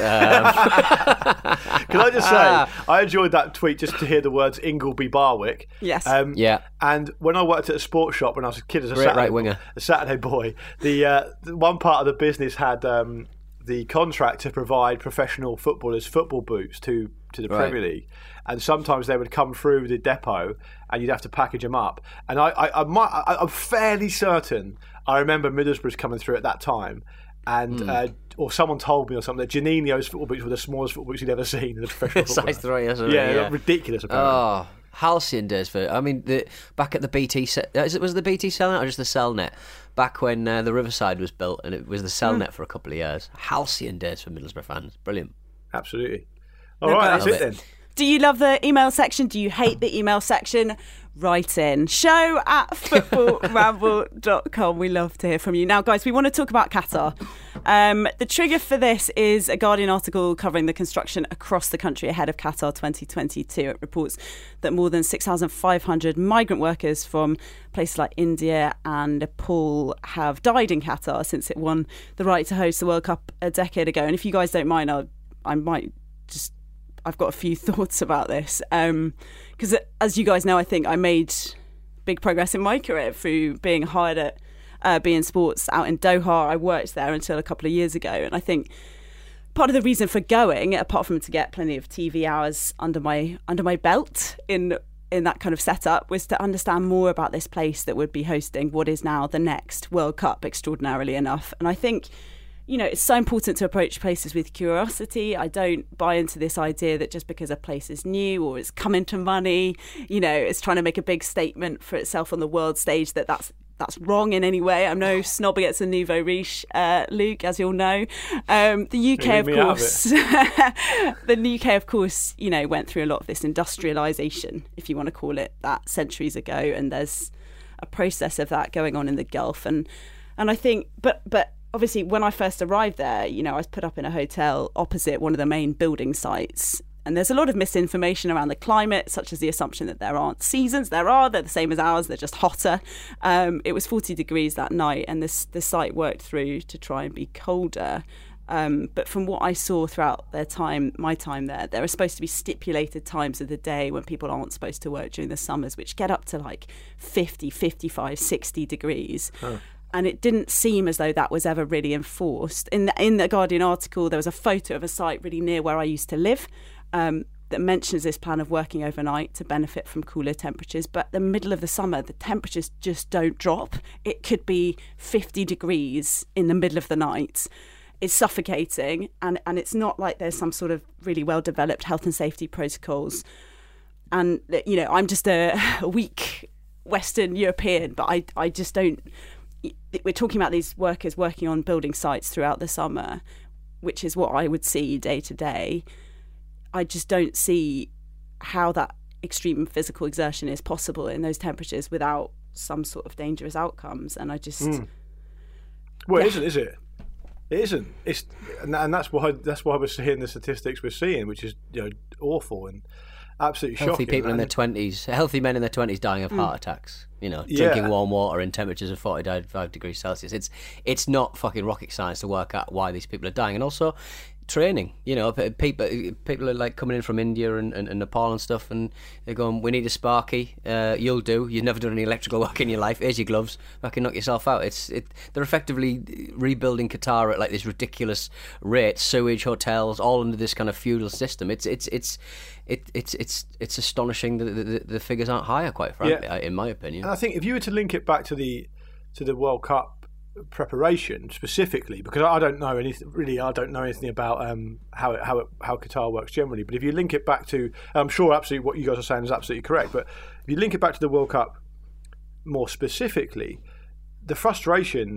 I just say, I enjoyed that tweet just to hear the words Ingleby Barwick. Yes. Um, yeah. And when I worked at a sports shop when I was a kid as a Great Saturday, right winger. a Saturday boy, the, uh, the one part of the business had um, the contract to provide professional footballers football boots to, to the Right. Premier League. And sometimes they would come through the depot and you'd have to package them up. And I, I, I might, I, I'm fairly certain I remember Middlesbrough's coming through at that time. And Mm. uh, or someone told me or something that Janino's football boots were the smallest football boots he'd ever seen in a professional football. Size three, isn't it? Yeah, Yeah. ridiculous apparently. Oh, halcyon days for. I mean, the back at the B T. Se- is it was it the B T Cellnet or just the Cellnet? Back when uh, the Riverside was built and it was the Cellnet Mm. for a couple of years. Halcyon days for Middlesbrough fans. Brilliant. Absolutely. All No, right, but- that's it then. Do you love the email section? Do you hate the email section? Write in. Show at football ramble dot com. We love to hear from you. Now, guys, we want to talk about Qatar. Um, the trigger for this is a Guardian article covering the construction across the country ahead of Qatar twenty twenty-two. It reports that more than six thousand five hundred migrant workers from places like India and Nepal have died in Qatar since it won the right to host the World Cup a decade ago. And if you guys don't mind, I'll, I might just... I've got a few thoughts about this because, um, as you guys know, I think I made big progress in my career through being hired at uh, B N Sports out in Doha. I worked there until a couple of years ago, and I think part of the reason for going, apart from to get plenty of T V hours under my under my belt in in that kind of setup, was to understand more about this place that would be hosting what is now the next World Cup, extraordinarily enough. And I think, you know, it's so important to approach places with curiosity. I don't buy into this idea that just because a place is new or it's come into money, you know, it's trying to make a big statement for itself on the world stage, that that's that's wrong in any way. I'm no snob against the nouveau riche, uh, Luke, as you'll know. Um, the U K, of leave me out of course, the U K, of course, you know, went through a lot of this industrialisation, if you want to call it that, centuries ago, and there's a process of that going on in the Gulf, and and I think, but but. Obviously, when I first arrived there, you know, I was put up in a hotel opposite one of the main building sites. And there's a lot of misinformation around the climate, such as the assumption that there aren't seasons. There are. They're the same as ours. They're just hotter. Um, it was forty degrees that night, and this the site worked through to try and be colder. Um, but from what I saw throughout their time, my time there, there are supposed to be stipulated times of the day when people aren't supposed to work during the summers, which get up to like fifty, fifty-five, sixty degrees. Huh. And it didn't seem as though that was ever really enforced. In the, in the Guardian article, there was a photo of a site really near where I used to live um, that mentions this plan of working overnight to benefit from cooler temperatures. But the middle of the summer, the temperatures just don't drop. It could be fifty degrees in the middle of the night. It's suffocating, and, and it's not like there's some sort of really well-developed health and safety protocols. And, you know, I'm just a, a weak Western European, but I, I just don't... We're talking about these workers working on building sites throughout the summer, which is what I would see day to day. I just don't see how that extreme physical exertion is possible in those temperatures without some sort of dangerous outcomes. And I just... Mm. Well, Yeah. it isn't, is it? It isn't. It's and, and that's why that's why we're seeing the statistics we're seeing, which is, you know, awful and absolutely Healthy shocking. people in and- their twenties, healthy men in their twenties dying of Mm. heart attacks. You know, Yeah. drinking warm water in temperatures of forty-five degrees Celsius. It's it's not fucking rocket science to work out why these people are dying. And also, training. You know, people people are like coming in from India and, and, and Nepal and stuff, and they're going, we need a Sparky. Uh, you'll do. You've never done any electrical work in your life. Here's your gloves. Fucking knock yourself out. It's it. They're effectively rebuilding Qatar at like this ridiculous rate, sewage, hotels, all under this kind of feudal system. It's it's it's it, it's it's it's astonishing that the, the, the figures aren't higher, quite frankly, Yeah. in my opinion. And I think if you were to link it back to the to the World Cup preparation specifically, because I don't know anything really, I don't know anything about um, how it, how it, how Qatar works generally. But if you link it back to, I'm sure absolutely what you guys are saying is absolutely correct. But if you link it back to the World Cup more specifically, the frustration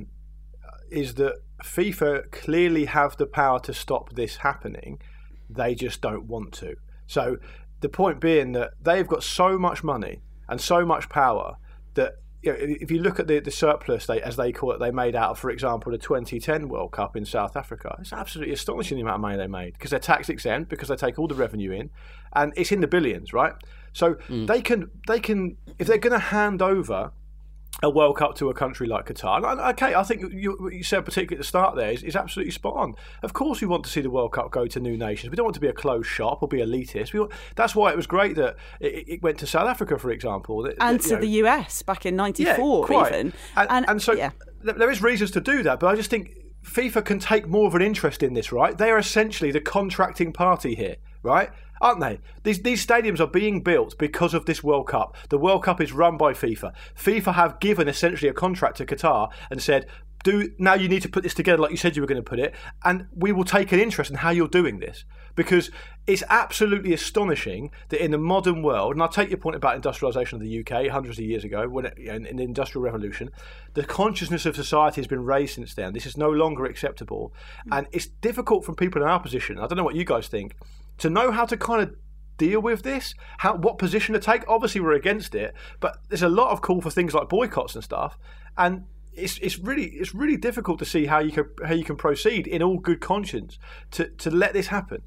is that FIFA clearly have the power to stop this happening. They just don't want to. So the point being that they've got so much money and so much power that, you know, if you look at the, the surplus, they, as they call it, they made out of, for example, the twenty ten World Cup in South Africa. It's absolutely astonishing the amount of money they made because they're tax exempt, because they take all the revenue in, and it's in the billions, right? So mm. they can, they can, if they're going to hand over a World Cup to a country like Qatar. And, okay, I think you, what you said particularly at the start there is, is absolutely spot on. Of course we want to see the World Cup go to new nations. We don't want to be a closed shop or be elitist. We want, that's why it was great that it, it went to South Africa, for example. That, and that, to know, the U S back in ninety-four, yeah, quite. even. And, and, and so yeah. there is reasons to do that, but I just think FIFA can take more of an interest in this, right? They are essentially the contracting party here, right? Aren't they? These these stadiums are being built because of this World Cup. The World Cup is run by FIFA. FIFA have given essentially a contract to Qatar and said, "Do now you need to put this together like you said you were going to put it, and we will take an interest in how you're doing this." Because it's absolutely astonishing that in the modern world, and I'll take your point about industrialisation of the U K hundreds of years ago, when it, in, in the Industrial Revolution, the consciousness of society has been raised since then. This is no longer acceptable, and it's difficult for people in our position. I don't know what you guys think, to know how to kind of deal with this, how what position to take. Obviously, we're against it, but there's a lot of call for things like boycotts and stuff, and it's it's really it's really difficult to see how you can how you can proceed in all good conscience to, to let this happen.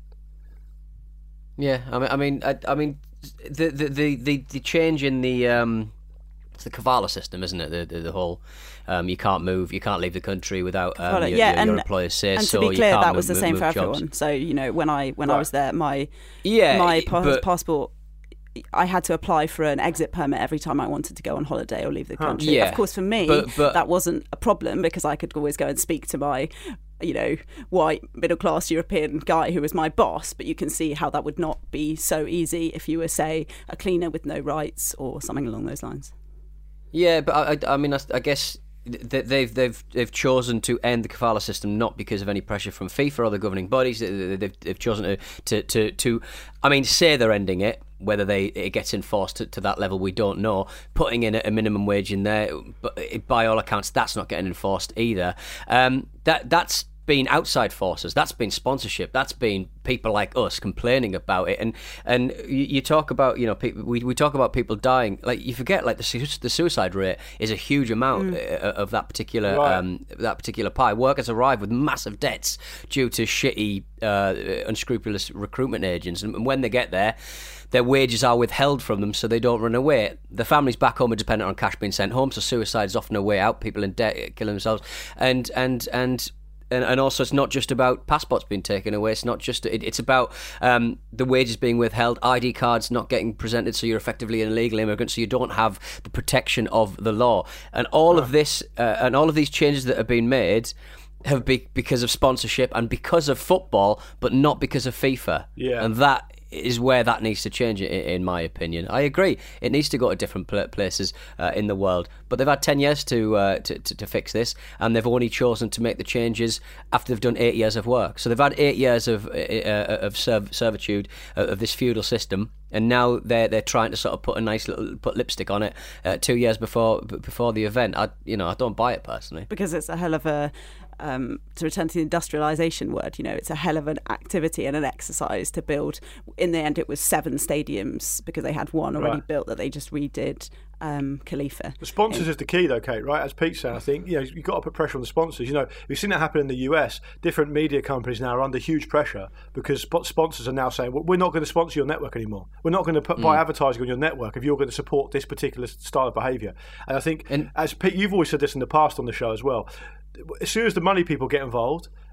Yeah, I mean, I mean, I, I mean, the, the the the change in the um, it's the Kavala system, isn't it? The the, the whole um, you can't move, you can't leave the country without um, your, yeah, your, and, your employers say and so. And to be clear, you can't that move, was the move, same move for jobs. everyone. So you know, when I when right. I was there, my yeah, my pa- but, passport. I had to apply for an exit permit every time I wanted to go on holiday or leave the country. Huh. Yeah. Of course, for me, but, but, that wasn't a problem because I could always go and speak to my, you know, white middle-class European guy who was my boss. But you can see how that would not be so easy if you were, say, a cleaner with no rights or something along those lines. Yeah, but I, I mean, I, I guess they've they've they've chosen to end the kafala system not because of any pressure from FIFA or the governing bodies. They've, they've chosen to, to to to, I mean, say they're ending it. Whether they it gets enforced to, to that level, we don't know. Putting in a, a minimum wage in there, but it, by all accounts, that's not getting enforced either. Um, that that's been outside forces. That's been sponsorship. That's been people like us complaining about it. And and you, you talk about, you know, people, we we talk about people dying. Like, you forget, like the the suicide rate is a huge amount mm. of that particular right. um, that particular pie. Workers arrive with massive debts due to shitty, uh, unscrupulous recruitment agents, and when they get there, their wages are withheld from them so they don't run away. The families back home are dependent on cash being sent home, so suicide is often a way out. People in debt killing themselves, and and and. And, and also, it's not just about passports being taken away. It's not just. It, it's about um, the wages being withheld, I D cards not getting presented, so you're effectively an illegal immigrant, so you don't have the protection of the law. And all of this, uh, and all of these changes that have been made, have been because of sponsorship and because of football, but not because of FIFA. Yeah. And that is where that needs to change, in my opinion. I agree. It needs to go to different places uh, in the world. But they've had ten years to, uh, to, to to fix this, and they've only chosen to make the changes after they've done eight years of work. So they've had eight years of uh, of serv- servitude uh, of this feudal system, and now they're they're trying to sort of put a nice little put lipstick on it uh, two years before before the event. I you know I don't buy it personally, because it's a hell of a. Um, to return to the industrialisation word, you know, it's a hell of an activity and an exercise to build. In the end, it was seven stadiums because they had one already right. built that they just redid. Um, Khalifa. The sponsors in- is the key, though, Kate. Right, as Pete said, I think you know you've got to put pressure on the sponsors. You know, we've seen that happen in the U S. Different media companies now are under huge pressure because sp- sponsors are now saying, well, "We're not going to sponsor your network anymore. We're not going to put mm. buy advertising on your network if you're going to support this particular style of behaviour." And I think, and, as Pete, you've always said this in the past on the show as well. As soon as the money people get involved,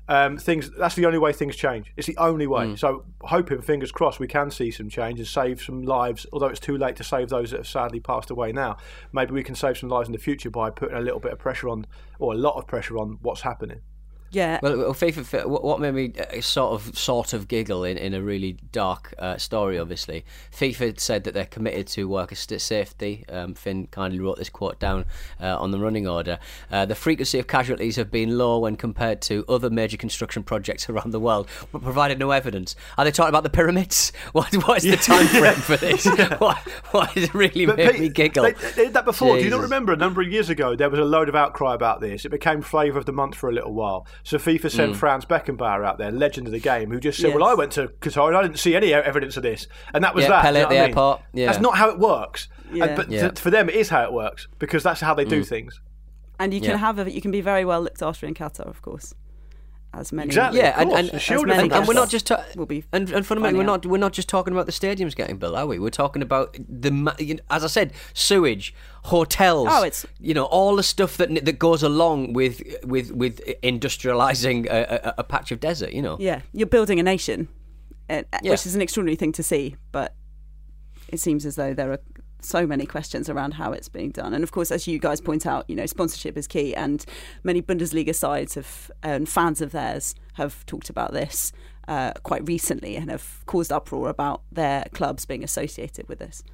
um, things. That's the only way things change. It's the only way. Mm. So hoping, fingers crossed, we can see some change and save some lives. Although it's too late to save those that have sadly passed away now, maybe we can save some lives in the future by putting a little bit of pressure on, or a lot of pressure on, what's happening. Yeah. Well, well, FIFA, what made me uh, sort of sort of giggle in, in a really dark uh, story, obviously, FIFA said that they're committed to worker st- safety. Um, Finn kindly wrote this quote down uh, on the running order. Uh, the frequency of casualties have been low when compared to other major construction projects around the world, but provided no evidence. Are they talking about the pyramids? What, what is the Yeah. time frame for this? What, what has really But made Pete, me giggle? They, they did that before. Do you not Jesus. remember a number of years ago there was a load of outcry about this? It became flavour of the month for a little while. So FIFA sent Mm. Franz Beckenbauer out there, legend of the game, who just said, Yes. "Well, I went to Qatar and I didn't see any evidence of this," and that was Yeah, that. Pele Do you at know the what I mean? airport. Yeah. That's not how it works. Yeah. And, but Yeah. th- for them, it is how it works because that's how they do Mm. things. And you can Yeah. have a, you can be very well looked after in Qatar, of course. As many, Exactly. Yeah, and, course. and, The shield as many and, and we're not guests just ta- will be and, and fundamentally finding we're out. not we're not just talking about the stadiums getting built, are we? We're talking about the ma- you know, as I said, sewage, hotels. Oh, it's- you know all the stuff that that goes along with with with industrializing a, a, a patch of desert. You know. Yeah, you're building a nation, uh, Yeah. which is an extraordinary thing to see. But it seems as though there are so many questions around how it's being done. And of course, as you guys point out, you know, sponsorship is key, and many Bundesliga sides have and fans of theirs have talked about this uh, quite recently and have caused uproar about their clubs being associated with this.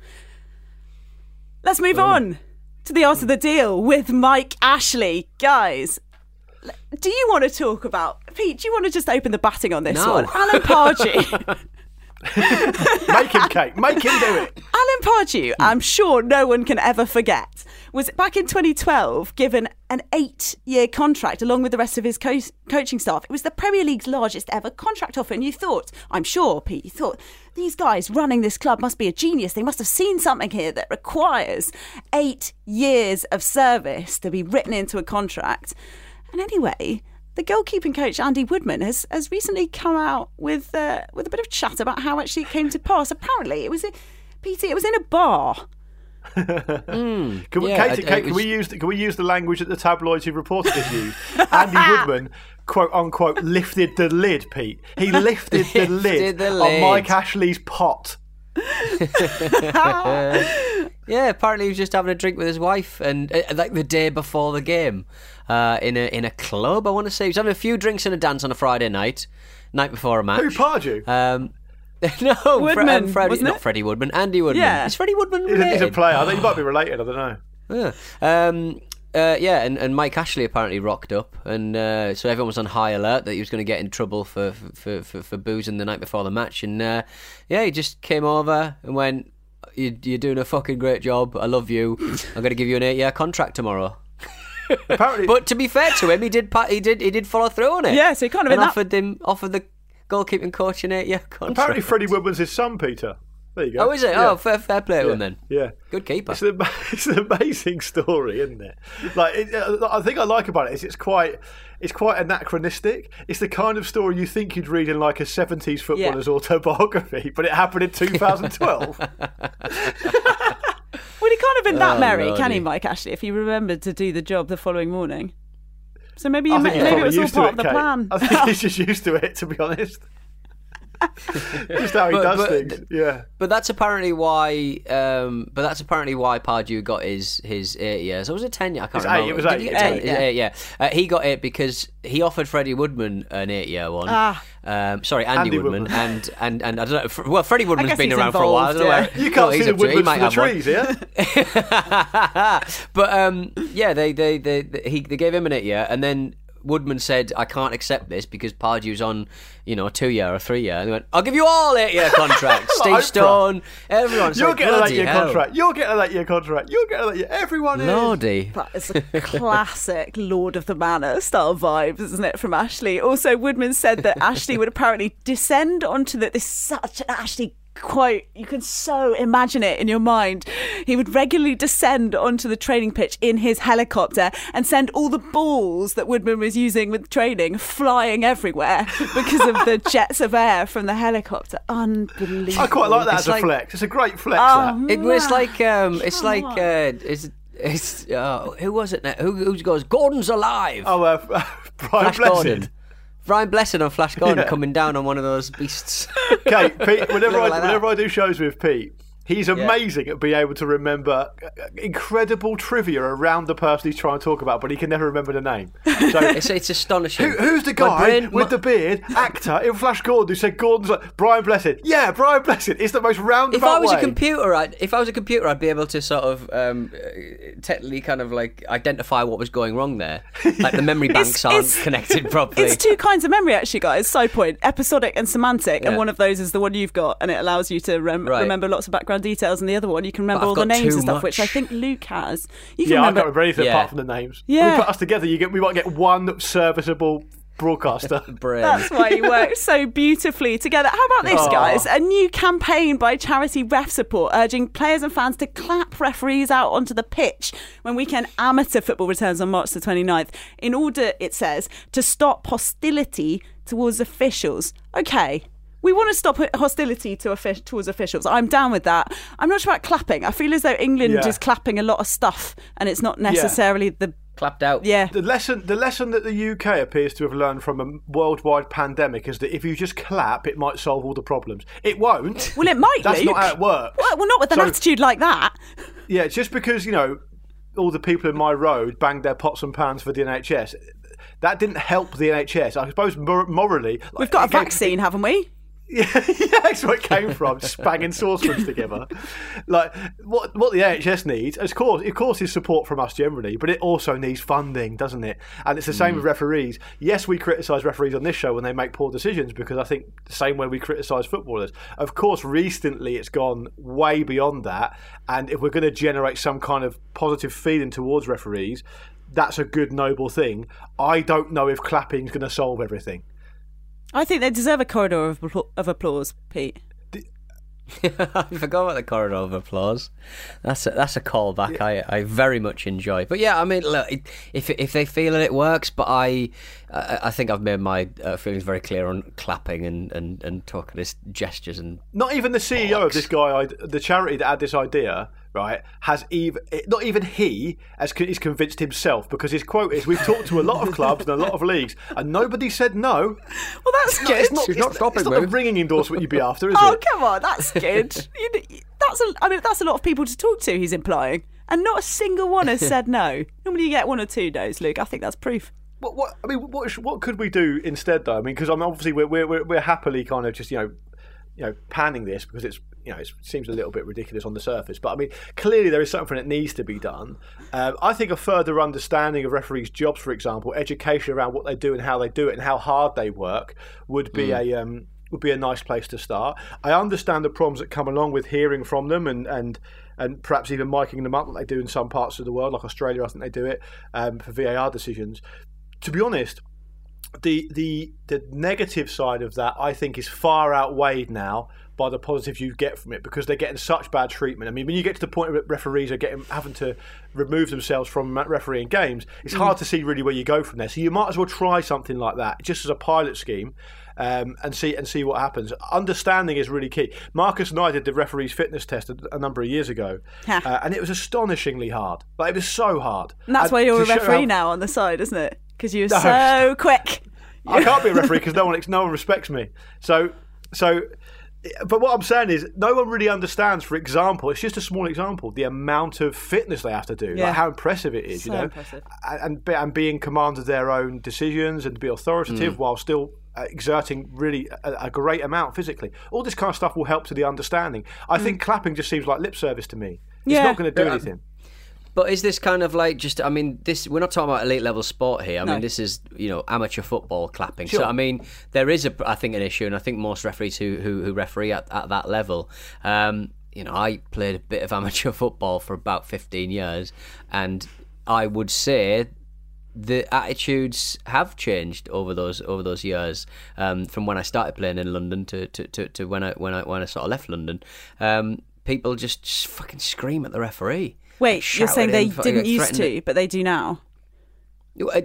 Let's move on to the art of the deal with Mike Ashley. Guys, do you want to talk about, Pete, do you want to just open the batting on this No. one? Alan Pardew. Make him, Kate. Make him do it. Alan Pardew, I'm sure no one can ever forget, was back in twenty twelve given an eight-year contract along with the rest of his co- coaching staff. It was the Premier League's largest ever contract offer, and you thought, I'm sure, Pete, you thought, these guys running this club must be a genius. They must have seen something here that requires eight years of service to be written into a contract. And anyway, the goalkeeping coach Andy Woodman has, has recently come out with uh, with a bit of chat about how actually it came to pass. Apparently, it was, P T, it was in a bar. Mm, Can we, yeah, Katie, I- I Kate, can was- we use can we use the language that the tabloids who reported this used? Andy Woodman, quote unquote, lifted the lid. Pete, he lifted the lid Lifted the on lid. Mike Ashley's pot. Yeah, apparently he was just having a drink with his wife, and uh, like the day before the game, uh, in a in a club. I want to say he was having a few drinks and a dance on a Friday night, night before a match. Who, Pardew? Um, no, Fre- Woodman, um, Freddie, wasn't not it? Freddie Woodman, Andy Woodman. Yeah. Is Freddie Woodman He's a, related? he's a player. I think he might be related. I don't know. Yeah. Um, uh, yeah, and, and Mike Ashley apparently rocked up, and uh, so everyone was on high alert that he was going to get in trouble for for, for, for boozing the night before the match. And uh, yeah, he just came over and went, you, "You're doing a fucking great job. I love you. I'm going to give you an eight-year contract tomorrow." Apparently, But to be fair to him, he did pa- he did he did follow through on it. Yeah, so he kind of and in that- offered him offered the goalkeeping coach an eight-year contract. apparently Freddie Woodman's his son, Peter. There you go. Oh, is it? Yeah. Oh, fair, fair play to Yeah. him then. Yeah. Good keeper. It's an, it's an amazing story, isn't it? Like, it, uh, I think I like about it is it's quite, it's quite anachronistic. It's the kind of story you think you'd read in like a seventies footballer's autobiography, but it happened in two thousand twelve. Well, he can't have been that Oh, merry, can Lordy. he, Mike Ashley, if he remembered to do the job the following morning? So maybe, I you think maybe he's it probably was all used to part it, of the Kate. plan. I think he's just used to it, to be honest. Just how he But- does but things. th- Yeah. But that's apparently why. Um, but that's apparently why Pardew got his his eight years. Or was it ten? I can't It's remember. eight, it was Did eight, he it's get ten? eight, Is it yeah. eight, yeah. Uh, he got it because he offered Freddie Woodman an eight-year one. Ah. Um, sorry, Andy, Andy Woodman, Woodman. and and and I don't know. Fr- Well, Freddie Woodman's guess been he's around for a while. I don't know involved, where- You can't well, see he's the up to it. He Woodmans might from the have one. trees, yeah? But um, yeah, they they, they they he they gave him an eight year, and then Woodman said, "I can't accept this because Pardew's on, you know, a two year or three year." And they went, "I'll give you all eight year contracts." Steve Like Oprah. Stone, everyone. You're getting an bloody eight-year hell. contract. You're getting an eight-year contract. You're getting an eight-year. Everyone is. Lordy. That is a classic Lord of the Manor style vibes, isn't it, from Ashley? Also, Woodman said that Ashley would apparently descend onto the, this such an Ashley quote. You can so imagine it in your mind. He would regularly descend onto the training pitch in his helicopter and send all the balls that Woodman was using with training flying everywhere because of the jets of air from the helicopter. Unbelievable. I quite like that It's as a like- flex. It's a great flex. Oh, that. It was like um, it's Come like on. uh, it's it's uh, who was it now? Who who goes? Gordon's alive. Oh, uh, Brian Flash Blessed. Gordon. Brian Blessed on Flash Gordon Yeah. coming down on one of those beasts. Okay, Pete, whenever, I, Like that. whenever I do shows with Pete, he's amazing at being able to remember incredible trivia around the person he's trying to talk about, but he can never remember the name. So, it's, it's astonishing. Who, who's the My guy brain- with my- the beard, actor in Flash Gordon, who said Gordon's like Brian Blessed? Yeah, Brian Blessed. It's the most roundabout If I was way. a computer, I'd, if I was a computer, I'd be able to sort of um, uh, technically kind of like identify what was going wrong there. Like the memory banks aren't it's- connected properly. It's two kinds of memory, actually, guys. Side point: episodic and semantic, and Yeah. one of those is the one you've got, and it allows you to rem- Right. remember lots of background details, and the other one you can remember But I've all the got names too and stuff, which I much. think Luke has. You can yeah, remember. I can't remember anything Yeah. apart from the names. Yeah. We put us together, you get we might get one serviceable broadcaster. That's why you work so beautifully together. How about this, Aw. guys? A new campaign by charity Ref Support urging players and fans to clap referees out onto the pitch when weekend amateur football returns on March the twenty-ninth in order, it says, to stop hostility towards officials. Okay. We want to stop hostility to offi- towards officials. I'm down with that. I'm not sure about clapping. I feel as though England Yeah. is clapping a lot of stuff, and it's not necessarily the clapped out. Yeah. The lesson, the lesson that the U K appears to have learned from a worldwide pandemic is that if you just clap, it might solve all the problems. It won't. Well, it might. That's Luke. not how it works. Well, well, not with an So- attitude like that. Yeah, just because, you know, all the people in my road banged their pots and pans for the N H S, that didn't help the N H S. I suppose mor- morally... Like, We've got a it gave- vaccine, haven't we? Yeah, yeah, that's where it came from, just banging saucepans together. Like, what what the N H S needs, of course, of course, is support from us generally, but it also needs funding, doesn't it? And it's the same Mm. with referees. Yes, we criticise referees on this show when they make poor decisions, because I think the same way we criticise footballers. Of course, recently it's gone way beyond that, and if we're going to generate some kind of positive feeling towards referees, that's a good, noble thing. I don't know if clapping is going to solve everything. I think they deserve a corridor of, appla- of applause, Pete. I forgot about the corridor of applause. That's a, that's a callback I, I very much enjoy. But yeah, I mean, look, it- if if they feel that it works, but I I, I think I've made my uh, feelings very clear on clapping and, and, and talking this gestures and Not even the C E O of this guy, the charity that had this idea, right, has even, not even he has is convinced himself, because his quote is, we've talked to a lot of clubs and a lot of leagues and nobody said no. Well, that's It's good. not, it's not, She's not it's, stopping it's not the me. ringing endorsement you'd be after, is Oh, it? come on, that's good. You kn- that's a, I mean, that's a lot of people to talk to, he's implying. And not a single one has said no. Normally you get one or two no's, Luke. I think that's proof. What, what I mean, what sh- what could we do instead, though? I mean, because I mean, obviously we're, we're we're happily kind of just you know, you know, panning this because it's you know it seems a little bit ridiculous on the surface, but I mean, clearly there is something that needs to be done. Um, I think a further understanding of referees' jobs, for example, education around what they do and how they do it and how hard they work, would be Mm. a um, would be a nice place to start. I understand the problems that come along with hearing from them and and. and perhaps even miking them up like they do in some parts of the world, like Australia, I think they do it, um, for V A R decisions. To be honest, the the the negative side of that, I think, is far outweighed now by the positives you get from it, because they're getting such bad treatment. I mean, when you get to the point where referees are getting having to remove themselves from refereeing games, it's hard to see really where you go from there. So you might as well try something like that, just as a pilot scheme. Um, and see and see what happens. Understanding is really key. Marcus and I did the referee's fitness test a, a number of years ago, uh, and it was astonishingly hard. Like, it was so hard. And that's And why you're to a show referee how- now on the side, isn't it? Because you're No. so quick. I can't be a referee because no one no one respects me. So so. But what I'm saying is, no one really understands. For example, it's just a small example, the amount of fitness they have to do, Yeah. like how impressive it is, So you know, impressive. and and, be, and being command of their own decisions and to be authoritative Mm. while still uh, exerting really a, a great amount physically. All this kind of stuff will help to the understanding. I think clapping just seems like lip service to me. It's Yeah. not going to do Yeah. anything. But is this kind of like just? I mean, this we're not talking about elite level sport here. I No. mean, this is you know amateur football clapping. Sure. So I mean, there is a I think an issue, and I think most referees who who, who referee at, at that level. Um, you know, I played a bit of amateur football for about fifteen years, and I would say the attitudes have changed over those over those years. Um, from when I started playing in London to to, to, to when I when I when I sort of left London. Um, people just, just fucking scream at the referee. Wait, you're Shout saying at they him, fucking didn't used threaten to, it. but they do now? I,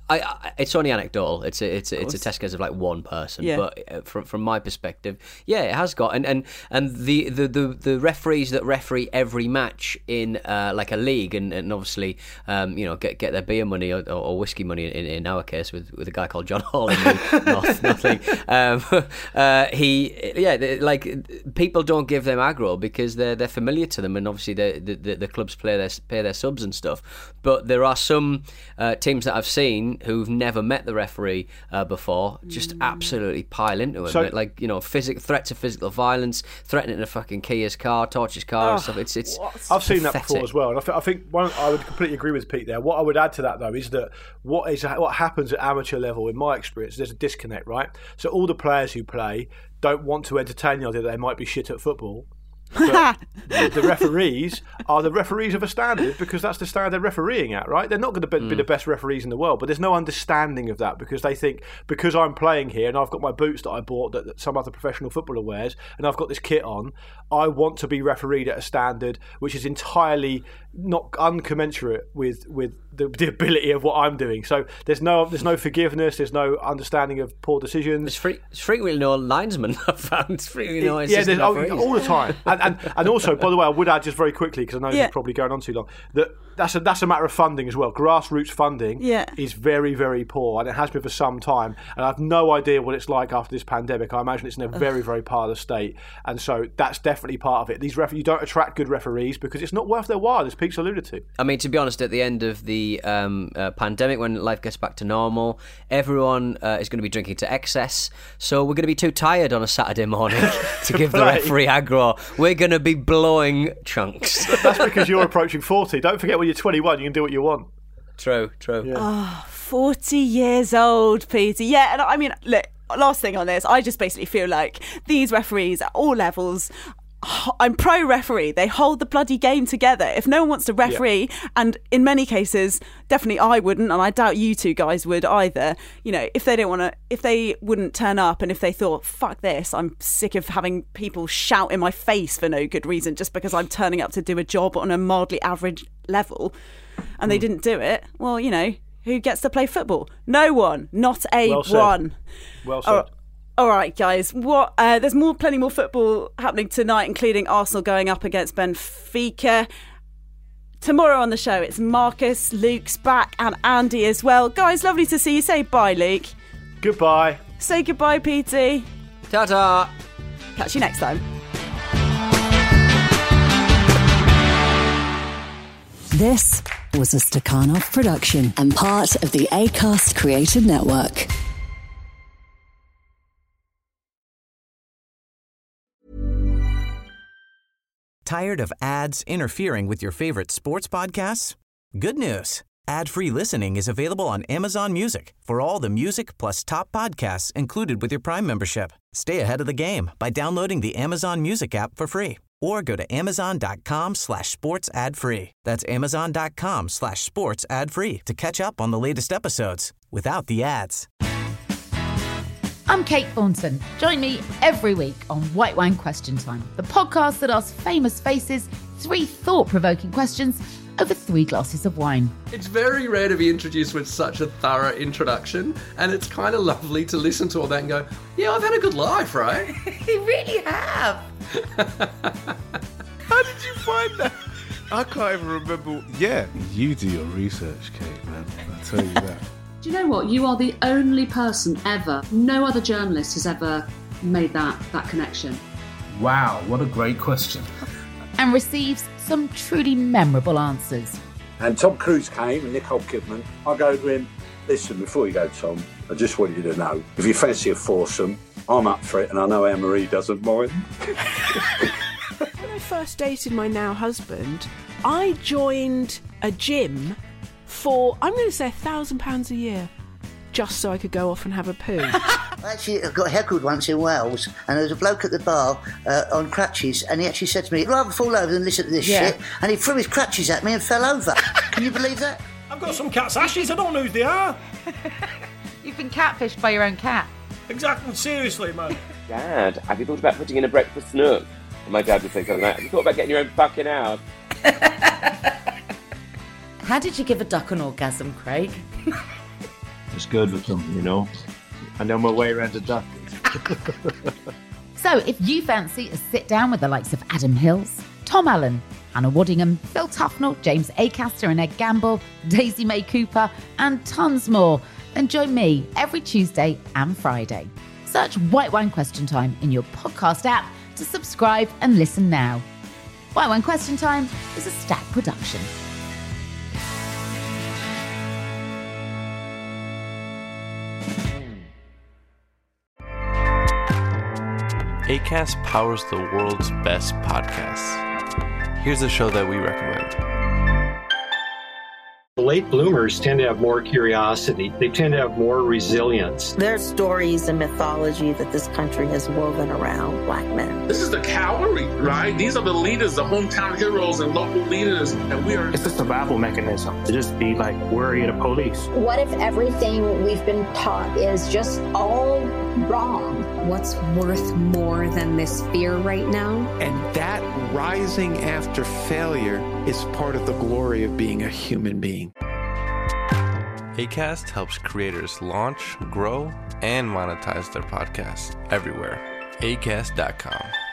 I, I, it's only anecdotal. It's a, it's a, it's a test case of like one person. Yeah. But from from my perspective, yeah, it has got and and, and the, the, the, the referees that referee every match in uh, like a league and, and obviously um, you know get get their beer money or, or whiskey money in, in our case with, with a guy called John Hall in the North, North League. Um, uh, he yeah like people don't give them aggro because they're they're familiar to them and obviously the the, the clubs play their pay their subs and stuff. But there are some uh, teams that I've seen who've never met the referee uh, before, just mm. absolutely pile into him. So, like, you know, physical threats of physical violence, threatening to fucking key his car, torch his car, oh, and stuff. It's it's. I've seen that before as well, and I, th- I think one, I would completely agree with Pete there. What I would add to that though is that what is what happens at amateur level, in my experience, there's a disconnect, right? So all the players who play don't want to entertain the idea that they might be shit at football. But the referees are the referees of a standard because that's the standard they're refereeing at, right? They're not going to be, mm. be the best referees in the world, but there's no understanding of that because they think because I'm playing here and I've got my boots that I bought that, that some other professional footballer wears and I've got this kit on, I want to be refereed at a standard which is entirely not uncommensurate with with the, the ability of what I'm doing. So there's no there's no forgiveness, there's no understanding of poor decisions. It's, free, it's frequently no linesman I've found. It's frequently no yeah, there's, oh, all the time. And, and and also, by the way, I would add just very quickly because I know yeah. this is probably going on too long. That that's a that's a matter of funding as well. Grassroots funding yeah. is very very poor, and it has been for some time. And I have no idea what it's like after this pandemic. I imagine it's in a very very parlous state, and so that's definitely part of it. These ref- you don't attract good referees because it's not worth their while, as Pete's alluded to. I mean, to be honest, at the end of the um, uh, pandemic, when life gets back to normal, everyone uh, is going to be drinking to excess. So we're going to be too tired on a Saturday morning to, to give play. the referee aggro. We're going to be blowing chunks. That's because you're approaching forty. Don't forget, when you're twenty-one, you can do what you want. True, true. Yeah. Oh, forty years old, Peter. Yeah, and I mean, look, last thing on this, I just basically feel like these referees at all levels, I'm pro referee. They hold the bloody game together. If no one wants to referee, yeah. and in many cases, definitely I wouldn't, and I doubt you two guys would either. You know, if they don't want to, if they wouldn't turn up, and if they thought, "Fuck this," I'm sick of having people shout in my face for no good reason just because I'm turning up to do a job on a mildly average level, and mm. they didn't do it. Well, you know, who gets to play football? No one. Not a well one. Well said. Oh, All right, guys. What? Uh, there's more, plenty more football happening tonight, including Arsenal going up against Benfica. Tomorrow on the show, it's Marcus, Luke's back, and Andy as well. Guys, lovely to see you. Say bye, Luke. Goodbye. Say goodbye, P T. Ta-ta. Catch you next time. This was a Stakhanov production and part of the Acast Creative Network. Tired of ads interfering with your favorite sports podcasts? Good news. Ad-free listening is available on Amazon Music for all the music plus top podcasts included with your Prime membership. Stay ahead of the game by downloading the Amazon Music app for free or go to amazon.com slash sports ad free. That's amazon.com slash sports ad free to catch up on the latest episodes without the ads. I'm Kate Thornton. Join me every week on White Wine Question Time, the podcast that asks famous faces three thought-provoking questions over three glasses of wine. It's very rare to be introduced with such a thorough introduction, and it's kind of lovely to listen to all that and go, yeah, I've had a good life, right? You really have. How did you find that? I can't even remember. Yeah, you do your research, Kate, man. I'll tell you that. Do you know what? You are the only person ever, no other journalist has ever made that, that connection. Wow, what a great question. And receives some truly memorable answers. And Tom Cruise came and Nicole Kidman. I go to him, listen, before you go, Tom, I just want you to know, if you fancy a foursome, I'm up for it and I know Anne-Marie doesn't mind. When I first dated my now husband, I joined a gym for, I'm going to say, a thousand pounds a year, just so I could go off and have a poo. Actually, I got heckled once in Wales, and there was a bloke at the bar uh, on crutches, and he actually said to me, I'd rather fall over than listen to this yeah. shit, and he threw his crutches at me and fell over. Can you believe that? I've got some cat's ashes, I don't know who they are. You've been catfished by your own cat. Exactly, seriously, man. Dad, have you thought about putting in a breakfast nook? And my dad would say something like, have you thought about getting your own fucking house? How did you give a duck an orgasm, Craig? it's good with them, you know. I know my way around the duck. So if you fancy a sit down with the likes of Adam Hills, Tom Allen, Hannah Waddingham, Phil Tufnell, James Acaster and Ed Gamble, Daisy May Cooper, and tons more, then join me every Tuesday and Friday. Search White Wine Question Time in your podcast app to subscribe and listen now. White Wine Question Time is a Stack production. Acast powers the world's best podcasts. Here's a show that we recommend. Late bloomers tend to have more curiosity. They tend to have more resilience. There's stories and mythology that this country has woven around black men. This is the cavalry, right? These are the leaders, the hometown heroes and local leaders, and we are... It's a survival mechanism to just be like worry of the police. What if everything we've been taught is just all wrong? What's worth more than this fear right now? And that rising after failure is part of the glory of being a human being. Acast helps creators launch, grow, and monetize their podcasts everywhere. acast dot com.